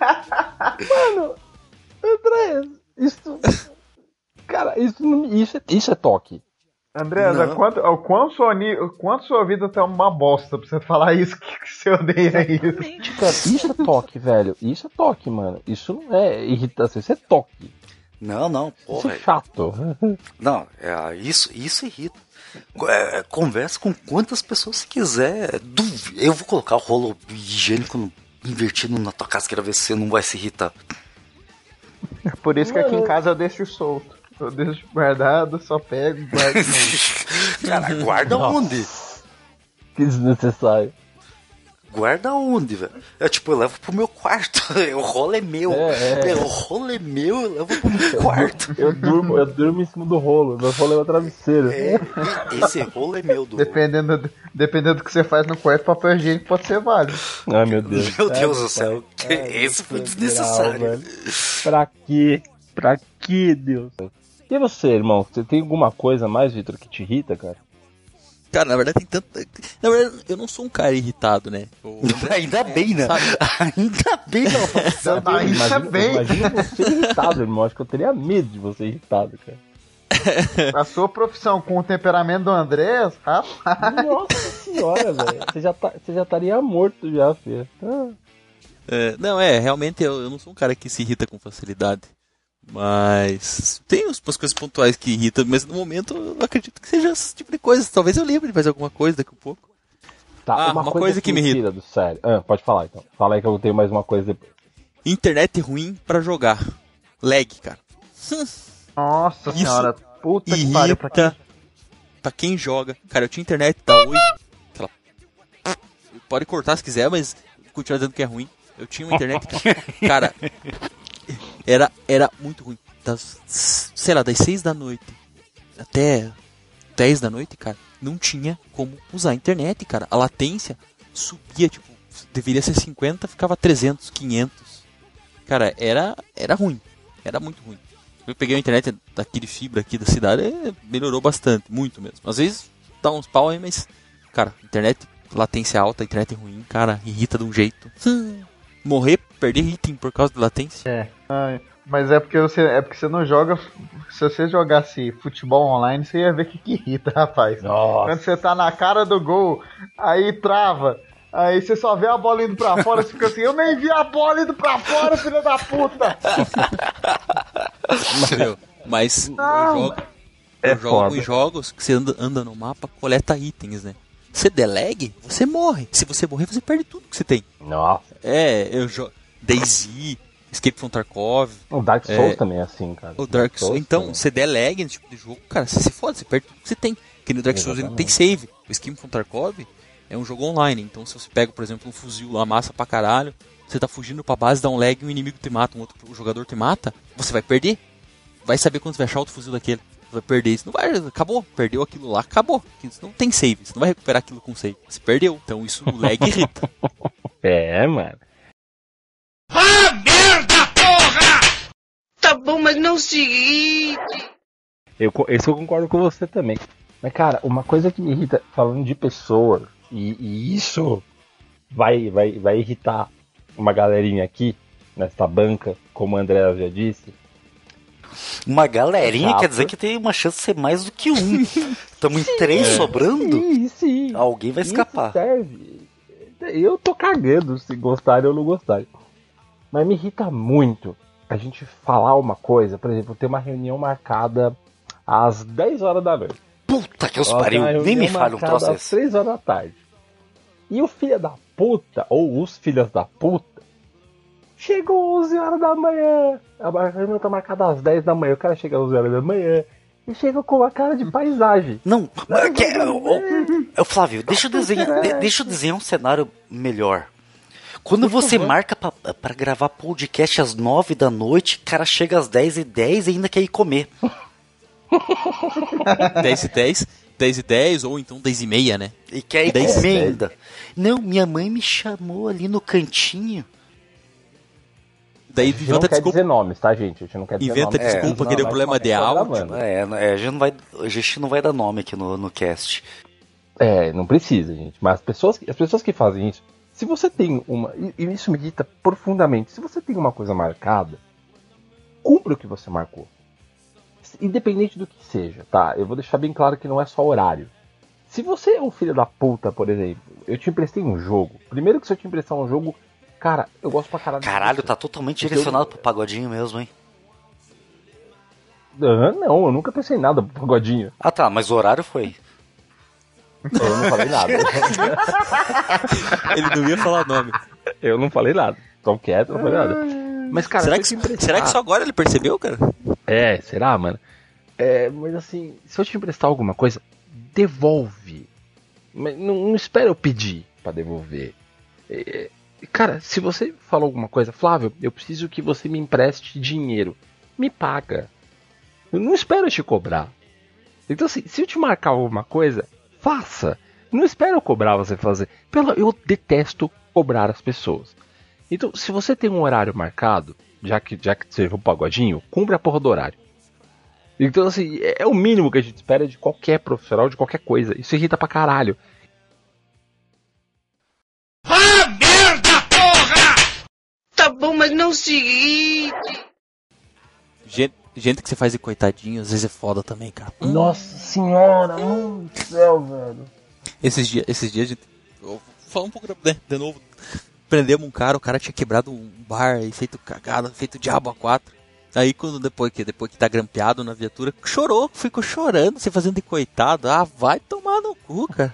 Mano, André, isso... Cara, isso, isso, é, isso é toque. André, quanto, o quanto, sua, o quanto sua vida tá uma bosta pra você falar isso, que, que você odeia isso. Cara, isso é toque, velho. Isso é toque, mano. Isso não é irritação, isso é toque. Não, não, porra. Isso é chato. Não, é, isso, isso irrita. É, conversa com quantas pessoas você quiser. Eu vou colocar o rolo higiênico no, invertido na tua casqueira, ver se você não vai se irritar. É por isso que aqui em casa eu deixo solto. Eu deixo guardado, só pego e guardo. Cara, guarda Nossa. onde? Que desnecessário. Guarda onde, velho? Eu, tipo, eu levo pro meu quarto. O rolo é meu. É, é. O rolo é meu, eu levo pro meu quarto. Eu durmo, eu durmo em cima do rolo. Meu rolo é o travesseiro. É, esse rolo é meu. Do... Dependendo, do, dependendo do que você faz no quarto, papel higiênico pode ser válido. Ai, meu Deus. Meu Deus é, do céu. É, esse foi é desnecessário. Legal, pra quê? Pra quê, Deus? E você, irmão? Você tem alguma coisa mais, Vitor, que te irrita, cara? Cara, na verdade tem tanta... Na verdade, eu não sou um cara irritado, né? Eu... Ainda bem, né? Sabe? Ainda bem, não. Ainda imagina, bem. Imagina você irritado, irmão. Acho que eu teria medo de você irritado, cara. A sua profissão com o temperamento do Andrés, rapaz. Nossa senhora, velho. Você já, tá, você já estaria morto já, filho. Ah. É, não, é, realmente eu, eu não sou um cara que se irrita com facilidade. Mas tem umas coisas pontuais que irritam, mas no momento eu acredito que seja esse tipo de coisa. Talvez eu lembre de fazer alguma coisa daqui a pouco. Tá, ah, uma, uma coisa, coisa que, que me irrita. Do sério. Ah, pode falar então. Fala aí que eu tenho mais uma coisa depois. Internet ruim pra jogar. Lag, cara. Nossa Isso senhora, puta irrita que pariu pra quem... pra quem joga. Cara, eu tinha internet da Oi. Aquela... Pode cortar se quiser, mas continuar dizendo que é ruim. Eu tinha uma internet que, cara, era, era muito ruim. Das, sei lá, das seis da noite até dez da noite, cara, não tinha como usar a internet, cara. A latência subia, tipo, deveria ser cinquenta, ficava trezentos, quinhentos. Cara, era, era ruim. Era muito ruim. Eu peguei a internet daqui de fibra aqui da cidade, melhorou bastante, muito mesmo. Às vezes dá uns pau aí, mas, cara, internet, latência alta, internet ruim, cara, irrita de um jeito. Hum. Morrer, perder item por causa da latência. É. Ai. Mas é porque você, é porque você não joga. Se você jogasse futebol online, você ia ver que, que irrita, rapaz. Nossa. Quando você tá na cara do gol, aí trava. Aí você só vê a bola indo pra fora, você fica assim, eu nem vi a bola indo pra fora, filho da puta! Meu, mas Não. eu jogo, É eu jogo foda. em jogos que você anda, anda no mapa, coleta itens, né? Você delegue, você morre. Se você morrer, você perde tudo que você tem. Nossa. É, eu jogo DayZ, Escape from Tarkov, O Dark Souls É. também é assim, cara. o Dark Souls. Então, também. você delegue nesse tipo de jogo, cara, você se fode, você perde tudo que você tem. Porque no Dark Souls ele não tem save. O Escape from Tarkov é um jogo online. Então, se você pega, por exemplo, um fuzil lá, massa pra caralho, você tá fugindo pra base, dá um lag e um inimigo te mata, um outro um jogador te mata, você vai perder. Vai saber quando você vai achar outro fuzil daquele. Você vai perder isso. Não vai, acabou. Perdeu aquilo lá, acabou. Isso não tem save. Você não vai recuperar aquilo com save. Você perdeu. Então, isso o lag irrita. É, mano. Ah, merda, porra! Tá bom, mas não se irrite. Eu, co- esse eu concordo com você também. Mas, cara, uma coisa que me irrita, falando de pessoas, e, e isso vai, vai, vai irritar uma galerinha aqui, nessa banca, como o André já disse. Uma galerinha Exato. quer dizer que tem uma chance de ser mais do que um. Estamos em três sobrando? Sim, sim. Alguém vai escapar. Isso serve. Eu tô cagando se gostarem ou não gostarem. Mas me irrita muito a gente falar uma coisa, por exemplo, ter uma reunião marcada às dez horas da noite. Puta que os Ó, pariu, tem uma nem me reunião fale um marcada troço às desse. três horas da tarde. E o filho da puta, ou os filhos da puta, chegou onze horas da manhã. A reunião tá marcada às dez da manhã. O cara chega às onze horas da manhã e chega com uma cara de paisagem. Não, mas que, ô, ô, Flávio, deixa eu, desenhar, de- deixa eu desenhar um cenário melhor. Quando você marca pra, pra gravar podcast às nove da noite, o cara chega às dez e dez e ainda quer ir comer. dez e dez, dez e dez, ou então dez e meia, né? E quer ir dez e comer dez. ainda. Não, minha mãe me chamou ali no cantinho. Daí A gente não inventa quer desculpa. dizer nomes, tá, gente? A gente não quer dizer Inventa nomes. desculpa É, que deu não, problema mas de tá áudio. gravando. É, a gente não vai, a gente não vai dar nome aqui no, no cast. É, não precisa, gente. Mas as pessoas, que- as pessoas que fazem isso, se você tem uma. E e isso me irrita profundamente. Se você tem uma coisa marcada, cumpra o que você marcou. Independente do que seja, tá? Eu vou deixar bem claro que não é só horário. Se você é um filho da puta, por exemplo, eu te emprestei um jogo. Primeiro que se eu te emprestar um jogo, cara, eu gosto pra caralho. de Caralho, você. tá totalmente Porque direcionado eu- pro pagodinho mesmo, hein? Ah, não, eu nunca pensei em nada pro pagodinho. Ah tá, mas o horário foi. Eu não falei nada. Ele não ia falar nome. Eu não falei nada. Tô quieto, não falei nada. Mas, cara, será, se que, eu te emprestar- será que só agora ele percebeu, cara? É, será, mano? É, mas assim, se eu te emprestar alguma coisa, devolve. Mas não, não espera eu pedir pra devolver. É, cara, se você falou alguma coisa, Flávio, eu preciso que você me empreste dinheiro. Me paga. Eu não espero eu te cobrar. Então, assim, se eu te marcar alguma coisa, faça. Não espero eu cobrar você fazer. Pelo, eu detesto cobrar as pessoas. Então, se você tem um horário marcado, já que, já que seja um pagodinho, cumpre a porra do horário. Então, assim, é, é o mínimo que a gente espera de qualquer profissional, de qualquer coisa. Isso irrita pra caralho. Ah, merda, porra! Tá bom, mas não se irrite. Gente, gente que você faz de coitadinho, às vezes é foda também, cara. Hum. Nossa senhora, mano do céu, velho. Esses dias, esses dias a gente. Eu vou falar um pouco né, de novo. Prendemos um cara, o cara tinha quebrado um bar e feito cagada, feito diabo a quatro. Aí quando depois que, depois que tá grampeado na viatura, chorou, ficou chorando, se fazendo de coitado. Ah, vai tomar no cu, cara.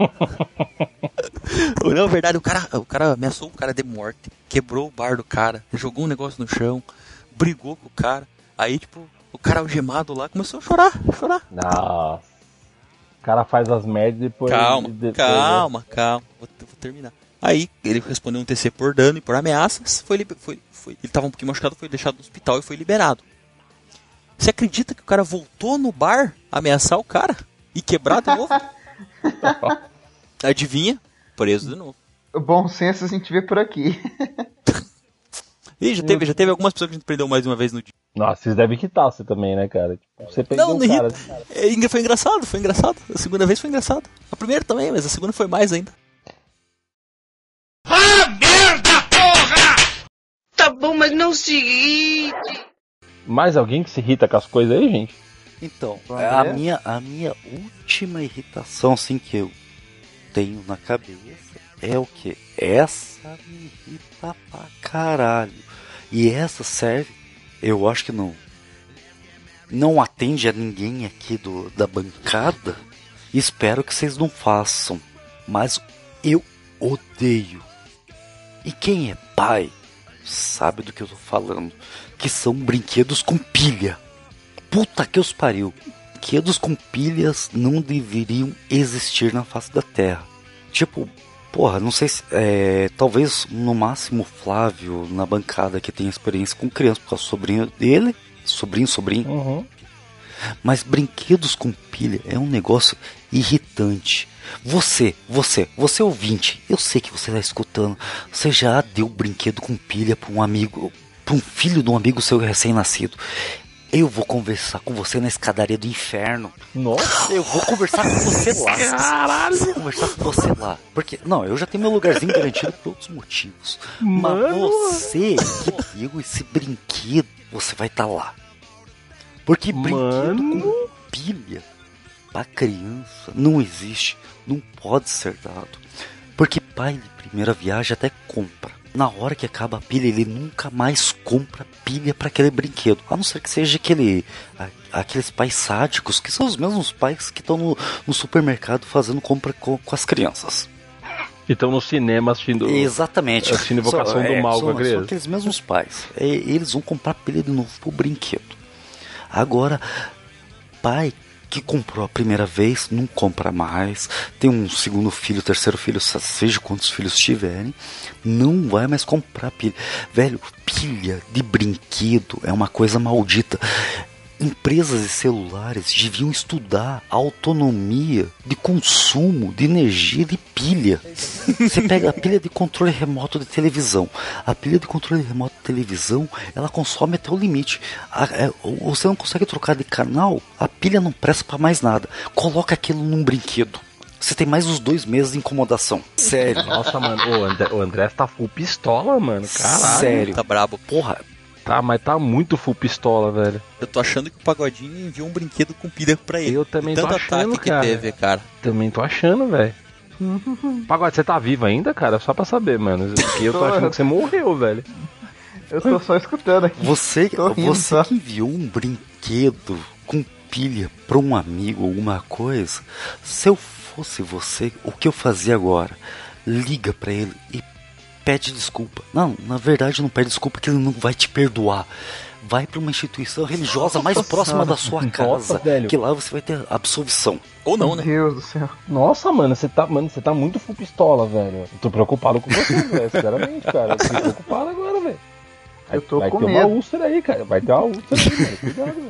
Não, na verdade, o cara, o cara ameaçou o cara de morte, quebrou o bar do cara, jogou um negócio no chão, brigou com o cara. Aí, tipo, o cara algemado lá começou a chorar, a chorar. Nossa. O cara faz as merdas e depois. Calma, depois- calma, calma. Vou, vou terminar. Aí ele respondeu um T C por dano e por ameaças. Foi, liber- foi, foi, ele tava um pouquinho machucado, foi deixado no hospital e foi liberado. Você acredita que o cara voltou no bar ameaçar o cara e quebrar de novo? Adivinha? Preso de novo. O bom senso a gente vê por aqui. Ih, já teve, já teve algumas pessoas que a gente prendeu mais de uma vez no dia. Nossa, vocês devem quitar você também, né, cara? Tipo, você perdeu Não, um não cara. irrita. É, engra- foi engraçado, foi engraçado. A segunda vez foi engraçado. A primeira também, mas a segunda foi mais ainda. Ah, merda, porra! Tá bom, mas não se irrite. Mais alguém que se irrita com as coisas aí, gente? Então, a minha, a minha última irritação, assim, que eu tenho na cabeça é o que? Essa me irrita pra caralho. E essa serve, eu acho que não não atende a ninguém aqui do, da bancada. Espero que vocês não façam. Mas eu odeio. E quem é pai sabe do que eu tô falando. Que são brinquedos com pilha. Puta que os pariu. Brinquedos com pilhas não deveriam existir na face da Terra. Tipo, porra, não sei se... É, talvez no máximo Flávio na bancada que tem experiência com criança, por causa do sobrinho dele. Sobrinho, sobrinho. Uhum. Mas brinquedos com pilha é um negócio irritante. Você, você, você ouvinte, eu sei que você está escutando. Você já deu brinquedo com pilha para um amigo, para um filho de um amigo seu recém-nascido. Eu vou conversar com você na escadaria do inferno. Nossa, eu vou conversar com você lá. Caralho. Vou conversar com você lá. Porque, não, eu já tenho meu lugarzinho garantido por outros motivos. Mano. Mas você que deu esse brinquedo, você vai estar tá lá. Porque brinquedo Mano. com pilha pra criança não existe, não pode ser dado. Porque pai de primeira viagem até compra. Na hora que acaba a pilha, ele nunca mais compra pilha para aquele brinquedo. A não ser que seja aquele, a, aqueles pais sádicos, que são os mesmos pais que estão no, no supermercado fazendo compra com, com as crianças. Que estão no cinema assistindo... Exatamente. Assistindo Invocação só, do é, Mal são, com a criança. são aqueles mesmos pais. É, eles vão comprar pilha de novo pro brinquedo. Agora, pai que comprou a primeira vez, não compra mais. Tem um segundo filho, terceiro filho, seja quantos filhos tiverem, não vai mais comprar pilha. Velho, pilha de brinquedo é uma coisa maldita. Empresas e celulares deviam estudar a autonomia de consumo de energia de pilha. Você pega a pilha de controle remoto de televisão. A pilha de controle remoto de televisão, ela consome até o limite. A, é, você não consegue trocar de canal, a pilha não presta para mais nada. Coloca aquilo num brinquedo. Você tem mais uns dois meses de incomodação. Sério. Nossa, mano, o André, o André tá full pistola, mano. Caralho. Sério. Tá brabo. Porra. Tá, mas tá muito full pistola, velho. Eu tô achando que o Pagodinho enviou um brinquedo com pilha pra ele. Eu também tô Tanto achando, ataque cara. que teve, cara. Também tô achando, velho. Pagode, você tá vivo ainda, cara? Só pra saber, mano. Porque eu tô achando que você morreu, velho. Eu tô só escutando aqui. Você, rindo você só. que enviou um brinquedo com pilha pra um amigo ou alguma coisa, se eu fosse você, o que eu fazia agora? Liga pra ele e pede desculpa. Não, na verdade não pede desculpa, que ele não vai te perdoar. Vai pra uma instituição religiosa mais próxima da sua casa. Nossa, velho. Que lá você vai ter absolvição. Ou não, né? Meu Deus do céu. Nossa, mano, você tá, mano, você tá muito full pistola, velho. Eu tô preocupado com você, velho. Sinceramente, cara. Eu tô preocupado agora, velho. Eu tô vai com ter medo. uma úlcera aí, cara. Vai ter uma úlcera aí, mano. Cuidado, velho.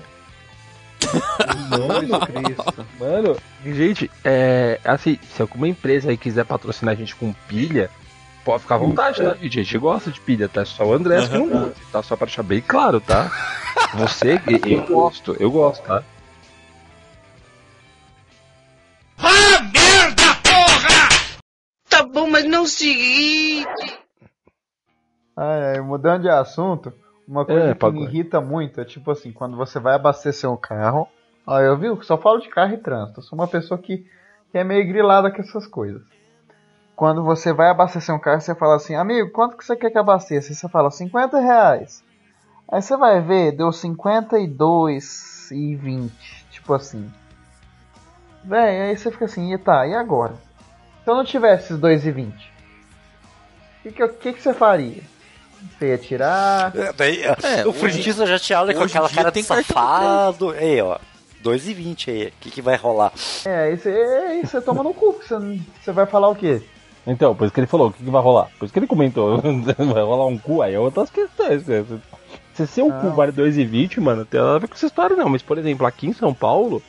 Mano, Cristo. mano, gente, é assim, se alguma empresa aí quiser patrocinar a gente com pilha, pode ficar à vontade, tá? A gente gosta de pilha, tá? Só o André que não gosta, tá? Só pra deixar bem claro, tá? Você, eu gosto, eu gosto, tá? Ah, merda, porra! Tá bom, mas não se irrite. Ai, ai, mudando de assunto, uma coisa É, que pagode. me irrita muito é tipo assim, quando você vai abastecer um carro. Ó, eu vi, só falo de carro e trânsito. Eu sou uma pessoa que, que é meio grilada com essas coisas. Quando você vai abastecer um carro, você fala assim, amigo, quanto que você quer que abasteça? Aí você fala, cinquenta reais. Aí você vai ver, deu cinquenta e dois e vinte. Tipo assim. Véi, aí você fica assim, e tá, e agora? Se eu não tivesse esses dois e vinte, o que, que, que, que você faria? Você ia tirar? É, daí, É, o hoje- frentista já te olha com hoje em aquela dia cara de tem cartão de safado. Aí, ó. dois e vinte aí. O que, que vai rolar? É, aí você, aí você toma no cu. Você, não- você vai falar o quê? Então, por isso que ele falou, o que, que vai rolar? Por isso que ele comentou, vai rolar um cu, aí é outras questões, cara. Se seu Ah. cu vale dois e vinte, mano, não tem nada a ver com essa história não. Mas, por exemplo, aqui em São Paulo,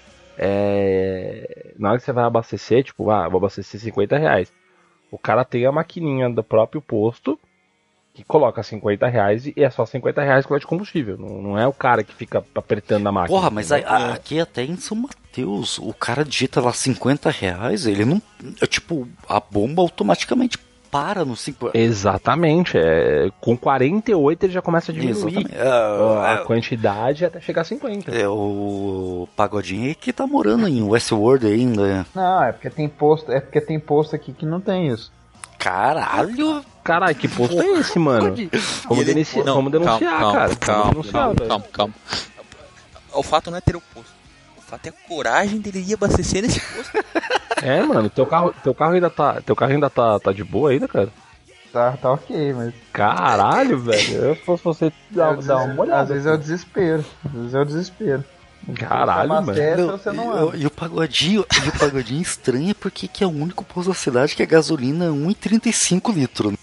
é... na hora que você vai abastecer, tipo, ah, vou abastecer cinquenta reais. O cara tem a maquininha do próprio posto que coloca cinquenta reais e é só cinquenta reais que vai de combustível. Não, não é o cara que fica apertando a máquina. Porra, mas a- entendeu? a- aqui até em São Mateus, o cara digita lá cinquenta reais, ele não. É tipo, a bomba automaticamente para no cinco. Exatamente, é, com quarenta e oito ele já começa a diminuir a, a quantidade até chegar a cinquenta. É o Pagodinho aí que tá morando em Westworld ainda. Não, é porque tem posto, é porque tem posto aqui que não tem isso. Caralho! Caralho, que posto é esse, mano? Vamos denunciar, vamos denunciar, calma, cara. Calma, vamos denunciar, calma, calma, calma. O fato não é ter o posto. O fato é a coragem dele ir abastecer nesse posto. É, mano, teu carro, teu carro ainda tá, teu carro ainda tá, tá de boa ainda, cara? Tá, tá ok, mas... Caralho, velho. Eu se fosse você dar, dar uma olhada. Às vezes é o desespero. Às vezes é o desespero. Caralho, mano. Não, você não e, anda. e o pagodinho, e o pagodinho estranho porque que é o único posto da cidade que a gasolina é um e trinta e cinco litros.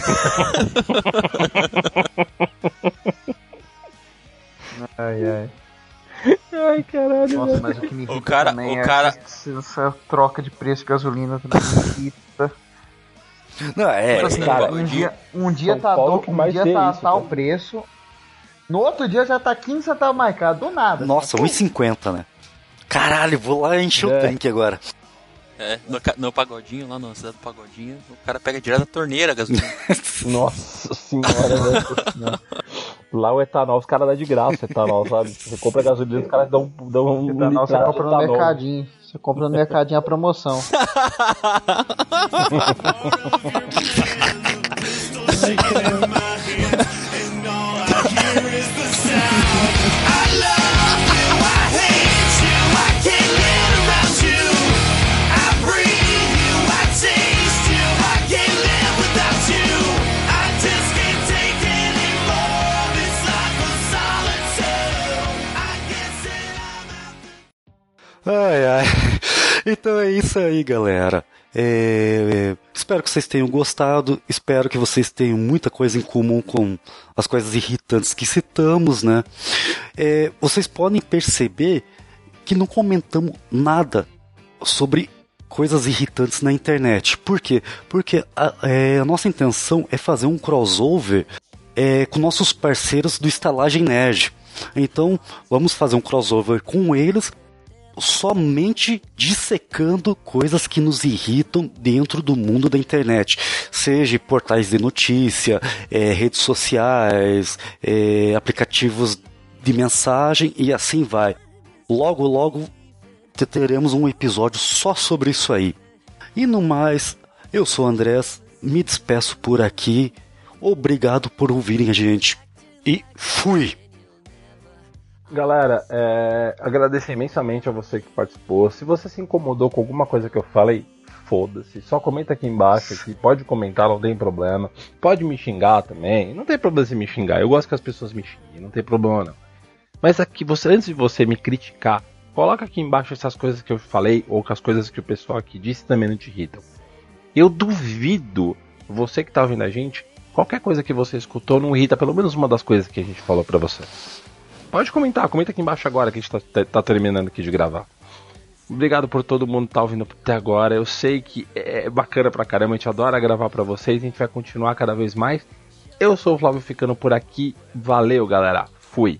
Ai, ai. Ai, caralho. Nossa, mas o que me irrita O cara- também o é cara- essa troca de preço de gasolina também me irrita. Não, é, Mas, é, cara, Um dia, um dia São tá, Paulo do, que um mais dia vê tá isso, tal cara. preço. No outro dia já tá quinze centavos mais caro, do nada. nossa, um e cinquenta, né? Caralho, vou lá encher o É. tanque agora. É, no, ca- no pagodinho, lá na cidade do pagodinho, o cara pega direto da torneira a gasolina. Nossa senhora, velho. Lá o etanol, os caras dão de graça o etanol, sabe? Você compra gasolina, os caras dão, dão um Etanol você litrado de compra no etanol. mercadinho. Você compra no mercadinho a promoção. Ai, ai. Então é isso aí, galera. É, é, espero que vocês tenham gostado. Espero que vocês tenham muita coisa em comum com as coisas irritantes que citamos, né? É, vocês podem perceber que não comentamos nada sobre coisas irritantes na internet. Por quê? Porque a, é, a nossa intenção é fazer um crossover é, com nossos parceiros do Estalagem Nerd. Então, vamos fazer um crossover com eles, somente dissecando coisas que nos irritam dentro do mundo da internet, seja portais de notícia, é, redes sociais, é, aplicativos de mensagem e assim vai. Logo, logo teremos um episódio só sobre isso aí. E no mais, eu sou o Andrés, me despeço por aqui, obrigado por ouvirem a gente e fui! Galera, é, agradeço imensamente a você que participou. Se você se incomodou com alguma coisa que eu falei, foda-se. Só comenta aqui embaixo, aqui. Pode comentar, não tem problema. Pode me xingar também. Não tem problema se me xingar. Eu gosto que as pessoas me xinguem, não tem problema não. Mas aqui, você, antes de você me criticar, coloca aqui embaixo essas coisas que eu falei ou que as coisas que o pessoal aqui disse também não te irritam. Eu duvido, você que tá ouvindo a gente, qualquer coisa que você escutou não irrita pelo menos uma das coisas que a gente falou pra você. Pode comentar, comenta aqui embaixo agora que a gente tá, tá terminando aqui de gravar. Obrigado por todo mundo que tá ouvindo até agora. Eu sei que é bacana pra caramba, a gente adora gravar pra vocês, a gente vai continuar cada vez mais. Eu sou o Flávio ficando por aqui. Valeu, galera. Fui.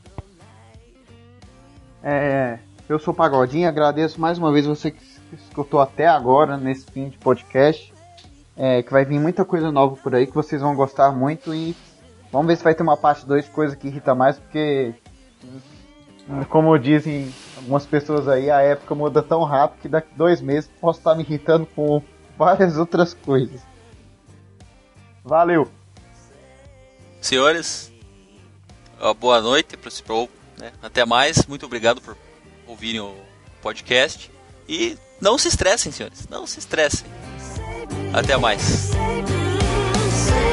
É, eu sou o Pagodinho, agradeço mais uma vez você que escutou até agora nesse fim de podcast. É, que vai vir muita coisa nova por aí que vocês vão gostar muito e vamos ver se vai ter uma parte dois, coisa que irrita mais, porque como dizem algumas pessoas aí, a época muda tão rápido que daqui dois meses posso estar me irritando com várias outras coisas. Valeu! Senhores, ó, boa noite, pro, né? Até mais, muito obrigado por ouvirem o podcast. E não se estressem, senhores, não se estressem. Até mais.